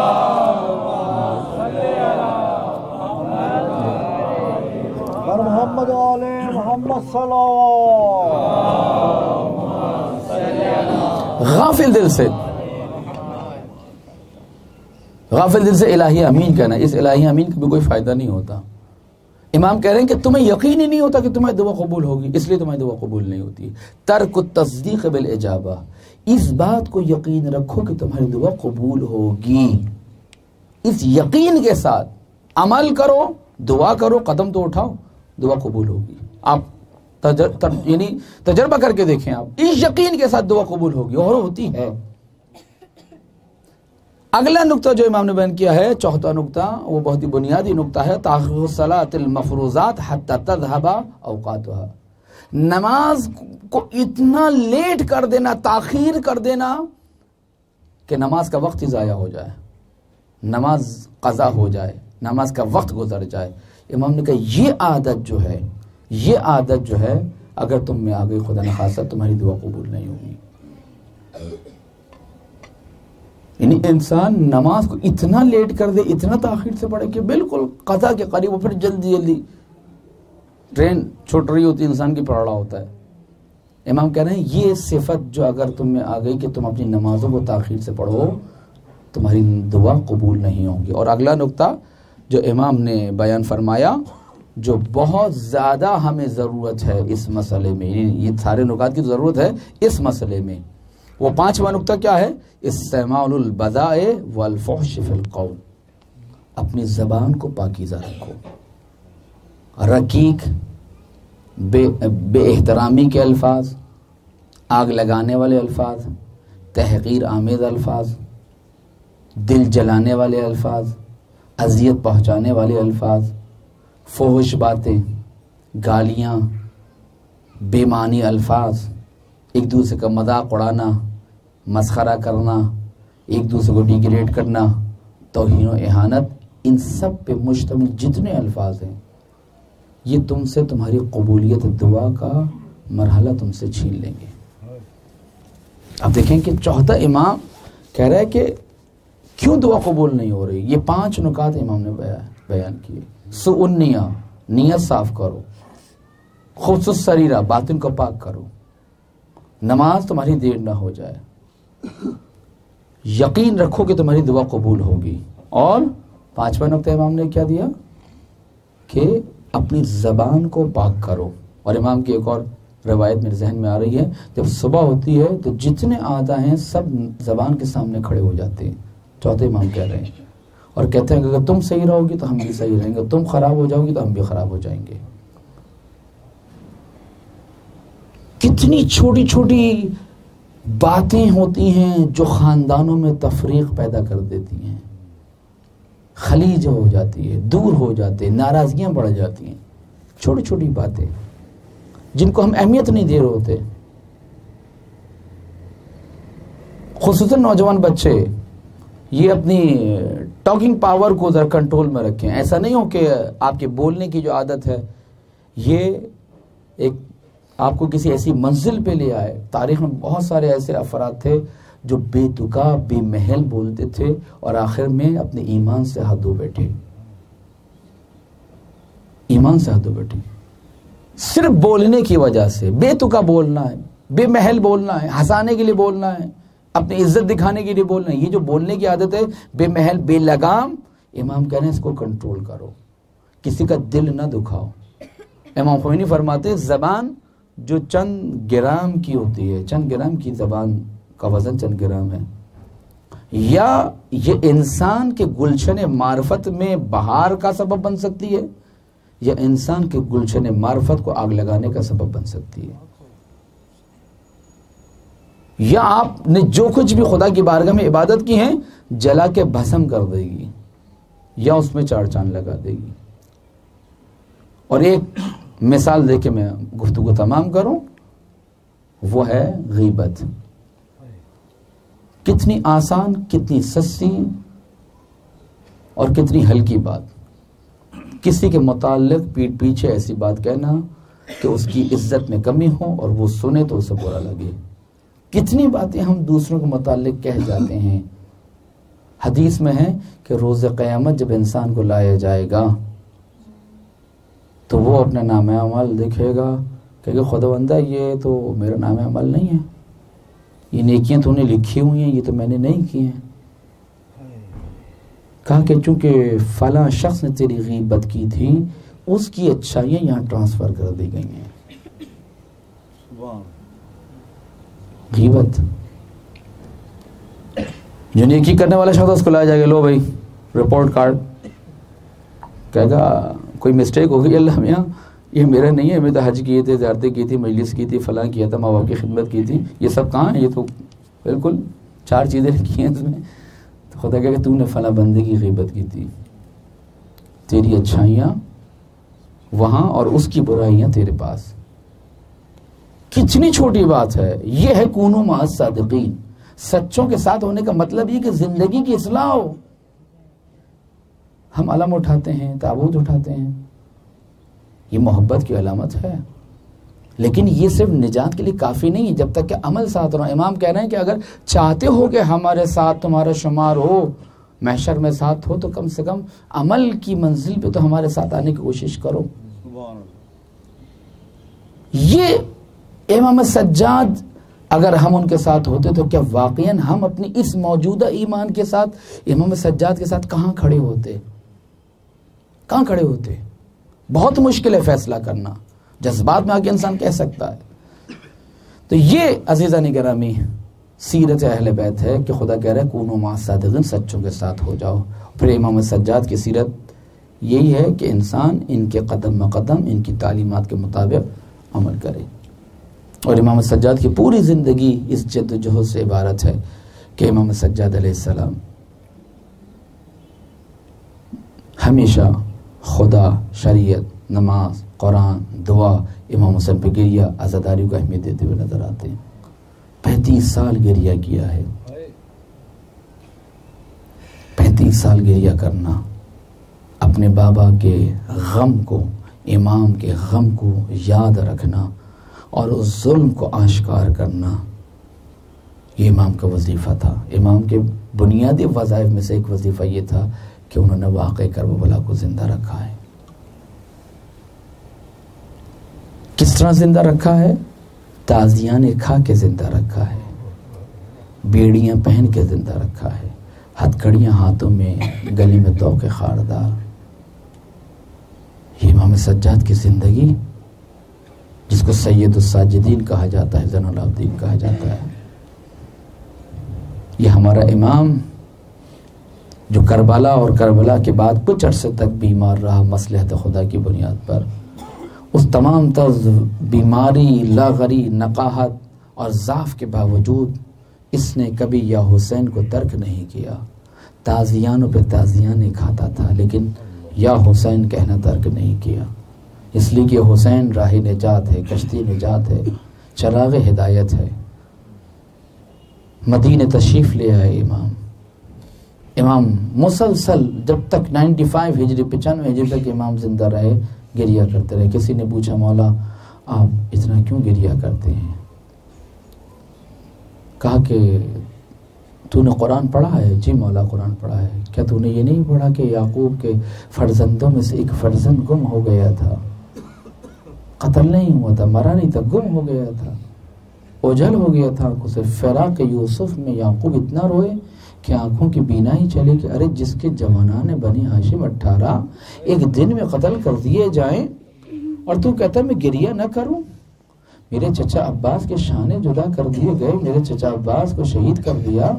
S2: محمد آل محمد صلی
S1: غافل دل سے الہی امین کہنا، اس الہی امین کا بھی کوئی فائدہ نہیں ہوتا۔ امام کہہ رہے ہیں کہ تمہیں یقین ہی نہیں ہوتا کہ تمہاری دعا قبول ہوگی، اس لیے تمہاری دعا قبول نہیں ہوتی۔ ترک التصدیق بالاجابہ، اس بات کو یقین رکھو کہ تمہاری دعا قبول ہوگی، اس یقین کے ساتھ عمل کرو، دعا کرو، قدم تو اٹھاؤ، دعا قبول ہوگی۔ آپ یعنی تجربہ کر کے دیکھیں، آپ اس یقین کے ساتھ دعا قبول ہوگی، اور ہوتی ہے۔ اگلا نقطہ جو امام نے بیان کیا ہے، چوتھا نقطہ، وہ بہت ہی بنیادی نقطہ ہے، تاخیر الصلاۃ المفروضات حتی تذهب اوقاتها، نماز کو اتنا لیٹ کر دینا، تاخیر کر دینا کہ نماز کا وقت ہی ضائع ہو جائے، نماز قضا ہو جائے، نماز کا وقت گزر جائے۔ امام نے کہا یہ عادت جو ہے اگر تم میں آ گئی، خدا نخواستہ تمہاری دعا قبول نہیں ہوگی۔ یعنی انسان نماز کو اتنا لیٹ کر دے، اتنا تاخیر سے پڑھے کہ بالکل قضا کے قریب، وہ پھر جلدی ٹرین چھوٹ رہی ہوتی، انسان کی پڑھ رہا ہوتا ہے۔ امام کہہ رہے ہیں یہ صفت جو اگر تم میں آ گئی کہ تم اپنی نمازوں کو تاخیر سے پڑھو، تمہاری دعا قبول نہیں ہوگی۔ اور اگلا نقطہ جو امام نے بیان فرمایا، جو بہت زیادہ ہمیں ضرورت ہے اس مسئلے میں، یہ سارے نکات کی ضرورت ہے اس مسئلے میں، وہ پانچواں نقطہ کیا ہے؟ استعمال البذاء والفحش فی القول، اپنی زبان کو پاکیزہ رکھو، رقیق بے احترامی کے الفاظ، آگ لگانے والے الفاظ، تحقیر آمیز الفاظ، دل جلانے والے الفاظ، اذیت پہنچانے والے الفاظ، فحش باتیں، گالیاں، بے معنی الفاظ، ایک دوسرے کا مذاق اڑانا، مسخرہ کرنا، ایک دوسرے کو ڈیگریڈ کرنا، توہین و اہانت، ان سب پہ مشتمل جتنے الفاظ ہیں یہ تم سے تمہاری قبولیت دعا کا مرحلہ تم سے چھین لیں گے۔ اب دیکھیں کہ چوتھا امام کہہ رہا ہے کہ کیوں دعا قبول نہیں ہو رہی، یہ 5 نکات امام نے بیان کیے۔ سوء النیہ، نیت صاف کرو، خبث السریرہ، باطن کو پاک کرو، نماز تمہاری دیر نہ ہو جائے، یقین رکھو کہ تمہاری دعا قبول ہوگی، اور 5واں نقطہ امام نے کیا دیا؟ کہ اپنی زبان کو پاک کرو. اور امام کی ایک اور روایت میرے ذہن میں آ رہی ہے، جب صبح ہوتی ہے تو جتنے اعضاء ہیں سب زبان کے سامنے کھڑے ہو جاتے ہیں. چوتھے امام کہہ رہے ہیں اور کہتے ہیں کہ اگر تم صحیح رہو گی تو ہم بھی صحیح رہیں گے، تم خراب ہو جاؤ گی تو ہم بھی خراب ہو جائیں گے. کتنی چھوٹی چھوٹی باتیں ہوتی ہیں جو خاندانوں میں تفریق پیدا کر دیتی ہیں، خلیج ہو جاتی ہے، دور ہو جاتے ہیں، ناراضگیاں بڑھ جاتی ہیں. چھوٹی چھوٹی باتیں جن کو ہم اہمیت نہیں دے رہے ہوتے. خصوصاً نوجوان بچے یہ اپنی ٹاکنگ پاور کو ذرا کنٹرول میں رکھیں. ایسا نہیں ہو کہ آپ کے بولنے کی جو عادت ہے یہ ایک آپ کو کسی ایسی منزل پہ لے آئے. تاریخ میں بہت سارے ایسے افراد تھے جو بے تکا بے محل بولتے تھے اور آخر میں اپنے ایمان سے ہاتھ دھو بیٹھے. ایمان سے ہاتھ دھو بیٹھے صرف بولنے کی وجہ سے. بے تکا بولنا ہے، بے محل بولنا ہے، ہنسانے کے لیے بولنا ہے، اپنی عزت دکھانے کے لیے بولنا ہے. یہ جو بولنے کی عادت ہے بے محل بے لگام، امام کہہ رہے ہیں اس کو کنٹرول کرو، کسی کا دل نہ دکھاؤ. امام خمینی فرماتے زبان جو چند گرام کی ہوتی ہے، چند گرام کی زبان کا وزن چند گرام ہے، یا یہ انسان کے گلشن معرفت میں بہار کا سبب بن سکتی ہے یا انسان کے گلشن معرفت کو آگ لگانے کا سبب بن سکتی ہے. یا آپ نے جو کچھ بھی خدا کی بارگاہ میں عبادت کی ہیں جلا کے بھسم کر دے گی یا اس میں چار چاند لگا دے گی. اور ایک مثال دے کے میں گفتگو تمام کروں، وہ ہے غیبت. کتنی آسان، کتنی سستی اور کتنی ہلکی بات. کسی کے متعلق پیٹھ پیچھے ایسی بات کہنا کہ اس کی عزت میں کمی ہو اور وہ سنے تو اسے برا لگے. کتنی باتیں ہم دوسروں کے متعلق کہہ جاتے ہیں. حدیث میں ہے کہ روز قیامت جب انسان کو لایا جائے گا تو وہ اپنا نام عمل دیکھے گا کہ خداوندہ یہ تو میرا نام عمل نہیں ہے، یہ نیکیاں تو نے لکھی ہوئی ہیں، یہ تو میں نے نہیں کی ہیں. کہا کہ چونکہ فلاں شخص نے تیری غیبت کی تھی اس کی اچھائیاں یہاں ٹرانسفر کر دی گئی ہیں. غیبت جو نیکی کرنے والا شخص اس کو لایا جائے گا، لو بھائی رپورٹ کارڈ، کہے گا کوئی مسٹیک ہو گئی اللہ میاں، یہ میرا نہیں ہے، میں تو حج کیے تھے، زیارتیں کی تھی، مجلس کی تھی، فلاں کیا تھا، ماں باپ کی خدمت کی تھی، یہ سب کہاں ہے؟ یہ تو بالکل 4 چیزیں لکھی ہیں اس میں. تو خدا کہے کہ تو نے فلاں بندے کی غیبت کی تھی، تیری اچھائیاں وہاں اور اس کی برائیاں تیرے پاس. کتنی چھوٹی بات ہے. یہ ہے کونوا مع الصادقین. سچوں کے ساتھ ہونے کا مطلب یہ کہ زندگی کی اصلاح ہو. ہم علم اٹھاتے ہیں، تابوت اٹھاتے ہیں، یہ محبت کی علامت ہے، لیکن یہ صرف نجات کے لیے کافی نہیں ہے جب تک کہ عمل ساتھ رہو. امام کہہ رہے ہیں کہ اگر چاہتے ہو کہ ہمارے ساتھ تمہارا شمار ہو، محشر میں ساتھ ہو، تو کم سے کم عمل کی منزل پہ تو ہمارے ساتھ آنے کی کوشش کرو. یہ امام سجاد اگر ہم ان کے ساتھ ہوتے تو کیا واقعاً ہم اپنی اس موجودہ ایمان کے ساتھ امام سجاد کے ساتھ کہاں کھڑے ہوتے؟ کہاں کھڑے ہوتے؟ بہت مشکل ہے فیصلہ کرنا، جذبات میں آ کے انسان کہہ سکتا ہے. تو یہ عزیزان گرامی سیرت اہل بیت ہے کہ خدا کہہ رہا ہے کونوا مع الصادقین، سچوں کے ساتھ ہو جاؤ. پھر امام سجاد کی سیرت یہی ہے کہ انسان ان کے قدم مقدم ان کی تعلیمات کے مطابق عمل کرے. اور امام سجاد کی پوری زندگی اس جد و جہد سے عبارت ہے کہ امام سجاد علیہ السلام ہمیشہ خدا، شریعت، نماز، قرآن، دعا، امام حسن پہ گریہ، عزاداری کو اہمیت دیتے ہوئے نظر آتے ہیں. 35 سال گریہ کیا ہے. 35 سال گریہ کرنا، اپنے بابا کے غم کو، امام کے غم کو یاد رکھنا اور اس ظلم کو آشکار کرنا، یہ امام کا وظیفہ تھا. امام کے بنیادی وظائف میں سے ایک وظیفہ یہ تھا کہ انہوں نے واقع کربلا کو زندہ رکھا ہے. کس طرح زندہ رکھا ہے؟ تازیاں کھا کے زندہ رکھا ہے، بیڑیاں پہن کے زندہ رکھا ہے، ہتھ کڑیاں ہاتھوں میں، گلے میں توق خاردار. یہ امام سجاد کی زندگی، جس کو سید الساجدین کہا جاتا ہے، زین العابدین کہا جاتا ہے، یہ ہمارا امام جو کربلا اور کربلا کے بعد کچھ عرصے تک بیمار رہا مصلحت خدا کی بنیاد پر، اس تمام طرز بیماری، لاغری، نقاہت اور ضعف کے باوجود اس نے کبھی یا حسین کو ترک نہیں کیا. تازیانوں پہ تازیانے کھاتا تھا لیکن یا حسین کہنا ترک نہیں کیا، اس لیے کہ حسین راہ نجات ہے، کشتی نجات ہے، چراغ ہدایت ہے. مدینہ تشریف لے آئے امام مسلسل جب تک 95 ہجری 95 ہجری تک امام زندہ رہے گریہ کرتے رہے. کسی نے پوچھا مولا آپ اتنا کیوں گریہ کرتے ہیں؟ کہا کہ تو نے قرآن پڑھا ہے؟ جی مولا قرآن پڑھا ہے. کیا تو نے یہ نہیں پڑھا کہ یعقوب کے فرزندوں میں سے ایک فرزند گم ہو گیا تھا، قتل نہیں ہوا تھا، مرا نہیں تھا، گم ہو گیا تھا، اوجھل ہو گیا تھا آنکھوں سے. فراق یوسف میں یعقوب اتنا روئے کہ آنکھوں کی بینائی چلے کہ ارے جس کے جوانان بنی ہاشم 18 ایک دن میں قتل کر دیے جائیں اور تو کہتا میں گریہ نہ کروں. میرے چچا عباس کے شانے جدا کر دیے گئے، میرے چچا عباس کو شہید کر دیا،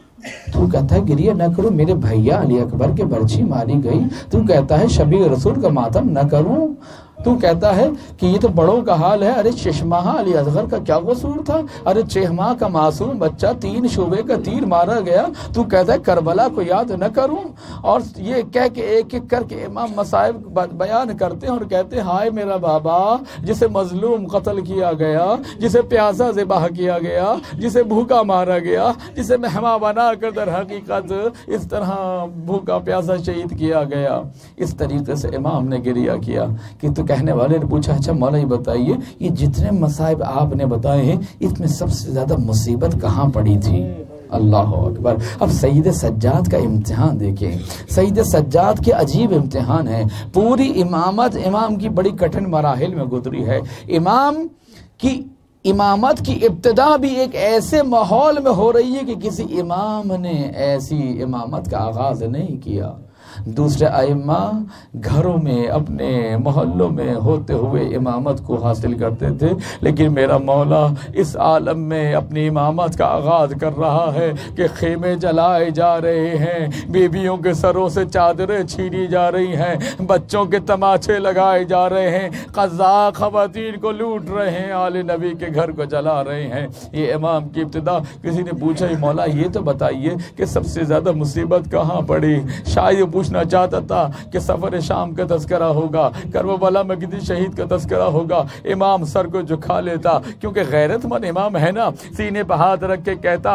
S1: تو کہتا ہے گریہ نہ کروں. میرے بھیا علی اکبر کے برچھی ماری گئی، تو کہتا ہے شبیہ رسول کا ماتم نہ کروں. تو کہتا ہے کہ یہ تو بڑوں کا حال ہے. ارے 6 ماہ علی اصغر کا کیا قصور تھا؟ ارے 6 ماہ کا معصوم بچہ 3 شعبے کا تیر مارا گیا. تو کہتا ہے کربلا کو یاد نہ کروں. اور یہ کہہ کے ایک ایک کر کے امام مصائب بیان کرتے ہیں اور کہتے ہیں ہائے میرا بابا جسے مظلوم قتل کیا گیا، جسے پیاسا ذبح کیا گیا، جسے بھوکا مارا گیا، جسے مہمان بنا کر در حقیقت اس طرح بھوکا پیاسا شہید کیا گیا. اس طریقے سے امام نے گریہ کیا. کہ تو کہنے والے نے پوچھا اچھا مولا یہ بتائیے یہ جتنے مصائب آپ نے بتائے ہیں اس میں سب سے زیادہ مصیبت کہاں پڑی تھی؟ اللہ اکبر. اب سید سجاد کا امتحان دیکھیں. سید سجاد کے عجیب امتحان ہے. پوری امامت امام کی بڑی کٹھن مراحل میں گزری ہے. امام کی امامت کی ابتدا بھی ایک ایسے ماحول میں ہو رہی ہے کہ کسی امام نے ایسی امامت کا آغاز نہیں کیا. دوسرے ائمہ گھروں میں اپنے محلوں میں ہوتے ہوئے امامت کو حاصل کرتے تھے، لیکن میرا مولا اس عالم میں اپنی امامت کا آغاز کر رہا ہے کہ خیمے جلائے جا رہے ہیں، بیویوں کے سروں سے چادریں چھینی جا رہی ہیں، بچوں کے تماچے لگائے جا رہے ہیں، قزاق خواتین کو لوٹ رہے ہیں، آل نبی کے گھر کو جلا رہے ہیں. یہ امام کی ابتدا. کسی نے پوچھا مولا یہ تو بتائیے کہ سب سے زیادہ مصیبت کہاں پڑی؟ شاید پوچھنا چاہتا تھا کہ سفر شام کا تذکرہ ہوگا، کربلا میں کسی شہید کا تذکرہ ہوگا. امام سر کو جھکا لیتا کیونکہ غیرت مند امام ہے نا. سینے پہ ہاتھ رکھ کے کہتا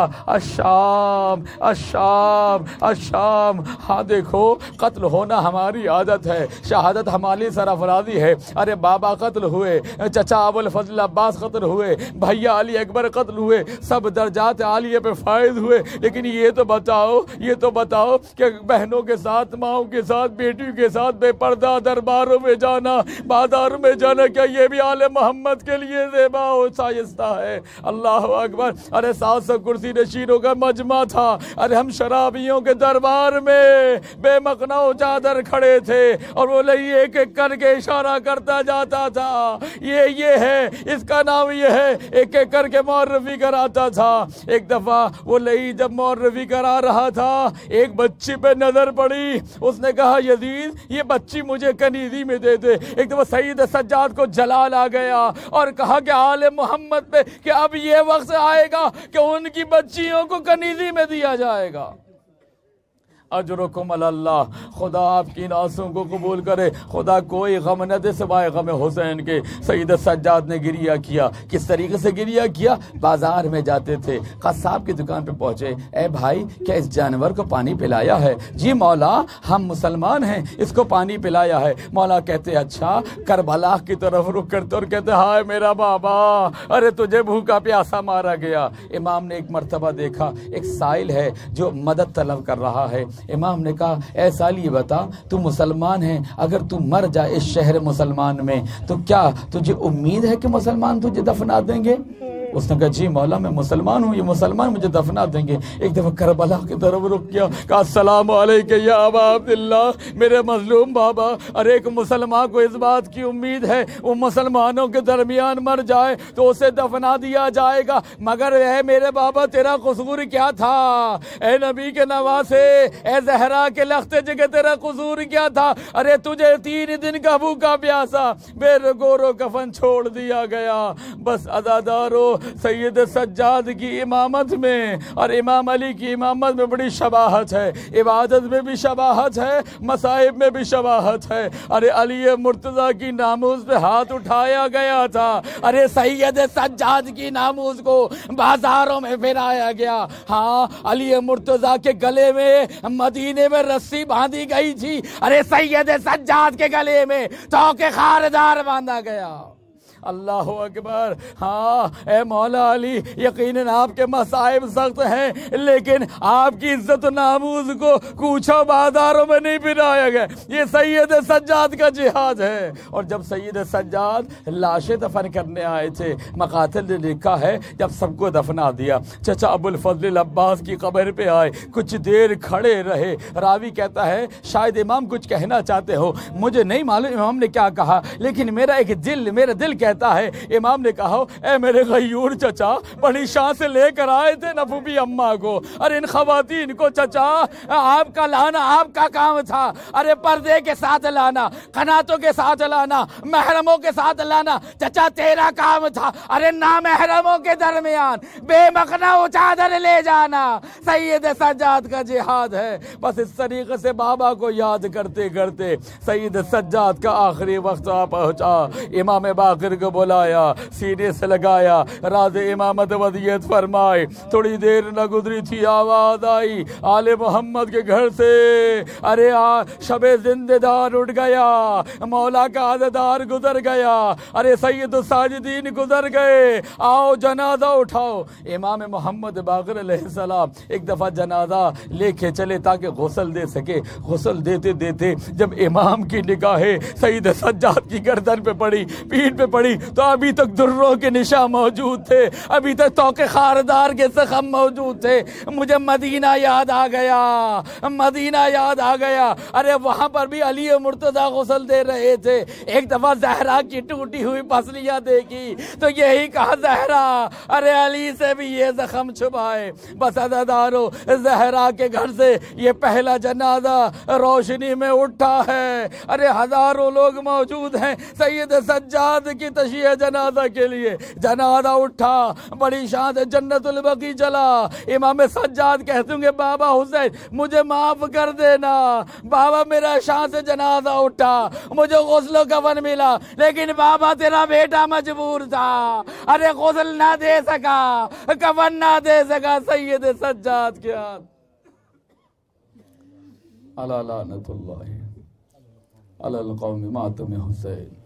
S1: الشام الشام الشام. ہاں دیکھو قتل ہونا ہماری عادت ہے، شہادت ہماری سرافرازی ہے. ارے بابا قتل ہوئے، چچا ابو الفضل عباس قتل ہوئے، بھیا علی اکبر قتل ہوئے، سب درجات عالیہ پہ فائز ہوئے. لیکن یہ تو بتاؤ کہ بہنوں کے ساتھ، ماؤں کے ساتھ، بیٹیوں کے ساتھ بے پردہ درباروں میں جانا، بازار میں جانا، کیا یہ بھی آل محمد کے لیے زیبا و شائستہ ہے؟ اللہ اکبر. ارے 700 کرسی نشینوں کا مجمع تھا. ارے ہم شرابیوں کے دربار میں بے مقنع و چادر کھڑے تھے اور وہ لئی ایک ایک کر کے اشارہ کرتا جاتا تھا، یہ ہے، اس کا نام یہ ہے، ایک ایک کر کے معرفی کراتا تھا. ایک دفعہ وہ لئی جب معرفی کرا رہا تھا ایک بچی پہ نظر پڑی. اس نے کہا یزید یہ بچی مجھے کنیزی میں دے دے. ایک دفعہ سید سجاد کو جلال آ گیا اور کہا کہ آل محمد پہ کہ اب یہ وقت آئے گا کہ ان کی بچیوں کو کنیزی میں دیا جائے گا. اجرکم اللہ. خدا آپ کی ناسوں کو قبول کرے. خدا کوئی غم نہ دے سوائے غم حسین کے. سید سجاد نے گریہ کیا. کس طریقے سے گریہ کیا؟ بازار میں جاتے تھے، قصاب کی دکان پہ پہنچے. اے بھائی کیا اس جانور کو پانی پلایا ہے؟ جی مولا ہم مسلمان ہیں، اس کو پانی پلایا ہے. مولا کہتے اچھا. کربلا کی طرف رخ کرتے اور کہتے ہائے میرا بابا، ارے تجھے بھوکا پیاسا مارا گیا. امام نے ایک مرتبہ دیکھا ایک سائل ہے جو مدد طلب کر رہا ہے. امام نے کہا اے سائل یہ بتا تو مسلمان ہے، اگر تو مر جائے اس شہر مسلمان میں تو کیا تجھے امید ہے کہ مسلمان تجھے دفنا دیں گے؟ اس نے کہا جی مولا میں مسلمان ہوں، یہ مسلمان مجھے دفنا دیں گے۔ ایک دفعہ کربلا کی طرف رک گیا، کہا السلام علیکم یا ابا عبداللہ، میرے مظلوم بابا۔ اور ایک مسلمان کو اس بات کی امید ہے وہ مسلمانوں کے درمیان مر جائے تو اسے دفنا دیا جائے گا، مگر اے میرے بابا تیرا قصور کیا تھا؟ اے نبی کے نواسے، اے زہرا کے لختے جگہ تیرا قصور کیا تھا؟ ارے تجھے 3 دن کا بھوکا پیاسا بے گورو کفن چھوڑ دیا گیا۔ بس عزادارو، سید سجاد کی امامت میں اور امام علی کی امامت میں بڑی شباہت ہے، عبادت میں بھی شباہت ہے، مصائب میں بھی شباہت ہے۔ ارے علی مرتضیٰ کی ناموس پہ ہاتھ اٹھایا گیا تھا، ارے سید سجاد کی ناموس کو بازاروں میں پھیرایا گیا۔ ہاں علی مرتضیٰ کے گلے میں مدینے میں رسی باندھی گئی تھی، ارے سید سجاد کے گلے میں توق خاردار باندھا گیا۔ اللہ اکبر۔ ہاں اے مولا علی، یقیناً آپ کے مصائب سخت ہیں، لیکن آپ کی عزت و ناموز کو کوچہ بازاروں میں نہیں پھرایا گیا۔ یہ سید سجاد کا جہاد ہے۔ اور جب سید سجاد لاشیں دفن کرنے آئے تھے، مقاتل نے لکھا ہے جب سب کو دفنا دیا، چچا ابو الفضل عباس کی قبر پہ آئے، کچھ دیر کھڑے رہے۔ راوی کہتا ہے شاید امام کچھ کہنا چاہتے ہو، مجھے نہیں معلوم امام نے کیا کہا، لیکن میرا دل کہتا ہے امام نے کہا اے میرے غیور چچا، بڑی شان سے لے کر آئے تھے نفوبی اماں کو، اور ان خواتین کو چچا آپ کا لانا آپ کا کام تھا، ارے پردے کے ساتھ لانا، قناتوں کے ساتھ لانا، محرموں کے ساتھ لانا چچا تیرا کام تھا، ارے نامحرموں کے درمیان بے مقنا چادر لے جانا سید سجاد کا جہاد ہے۔ بس اس طریقے سے بابا کو یاد کرتے کرتے سید سجاد کا آخری وقت آ پہنچا۔ امام باقر کو بلایا، سینے سے لگایا، راز امامت ودیت فرمائے۔ تھوڑی دیر نہ گزری تھی، آواز آئی آل محمد کے گھر سے، ارے شب زندہ دار اٹھ گیا، مولا کا عزادار گزر گیا، ارے سید الساجدین گزر گئے، آؤ جنازہ اٹھاؤ۔ امام محمد باقر علیہ السلام ایک دفعہ جنازہ لے کے چلے تاکہ غسل دے سکے۔ غسل دیتے دیتے جب امام کی نگاہیں سید سجاد کی گردن پہ پڑی، پیٹھ پہ پڑی، تو ابھی تک دروں کے نشان موجود تھے، ابھی تک توق خاردار کے زخم موجود تھے۔ مجھے مدینہ یاد آ گیا، مدینہ یاد آ گیا۔ ارے وہاں پر بھی علی مرتضیٰ غسل دے رہے تھے۔ ایک دفعہ زہرا کی ٹوٹی ہوئی پسلیاں دیکھی تو یہی کہا زہرا ارے علی سے بھی یہ زخم چھپائے۔ بس عزادارو، زہرا کے گھر سے یہ پہلا جنازہ روشنی میں اٹھا ہے، ارے ہزاروں لوگ موجود ہیں سید سجاد کی تشییع جنازہ کے لیے۔ جنازہ اٹھا، بڑی شان سے جنت البقیع چلا۔ امام سجاد کہتے ہوں گے بابا حسین مجھے معاف کر دینا، بابا میرا شان سے جنازہ اٹھا، مجھے غسل و کفن ملا، لیکن بابا تیرا بیٹا مجبور تھا، ارے غسل نہ دے سکا، کفن نہ دے سکا سید سجاد کے ہاتھ۔ علی لعنت اللہ علی القوم ماتم حسین۔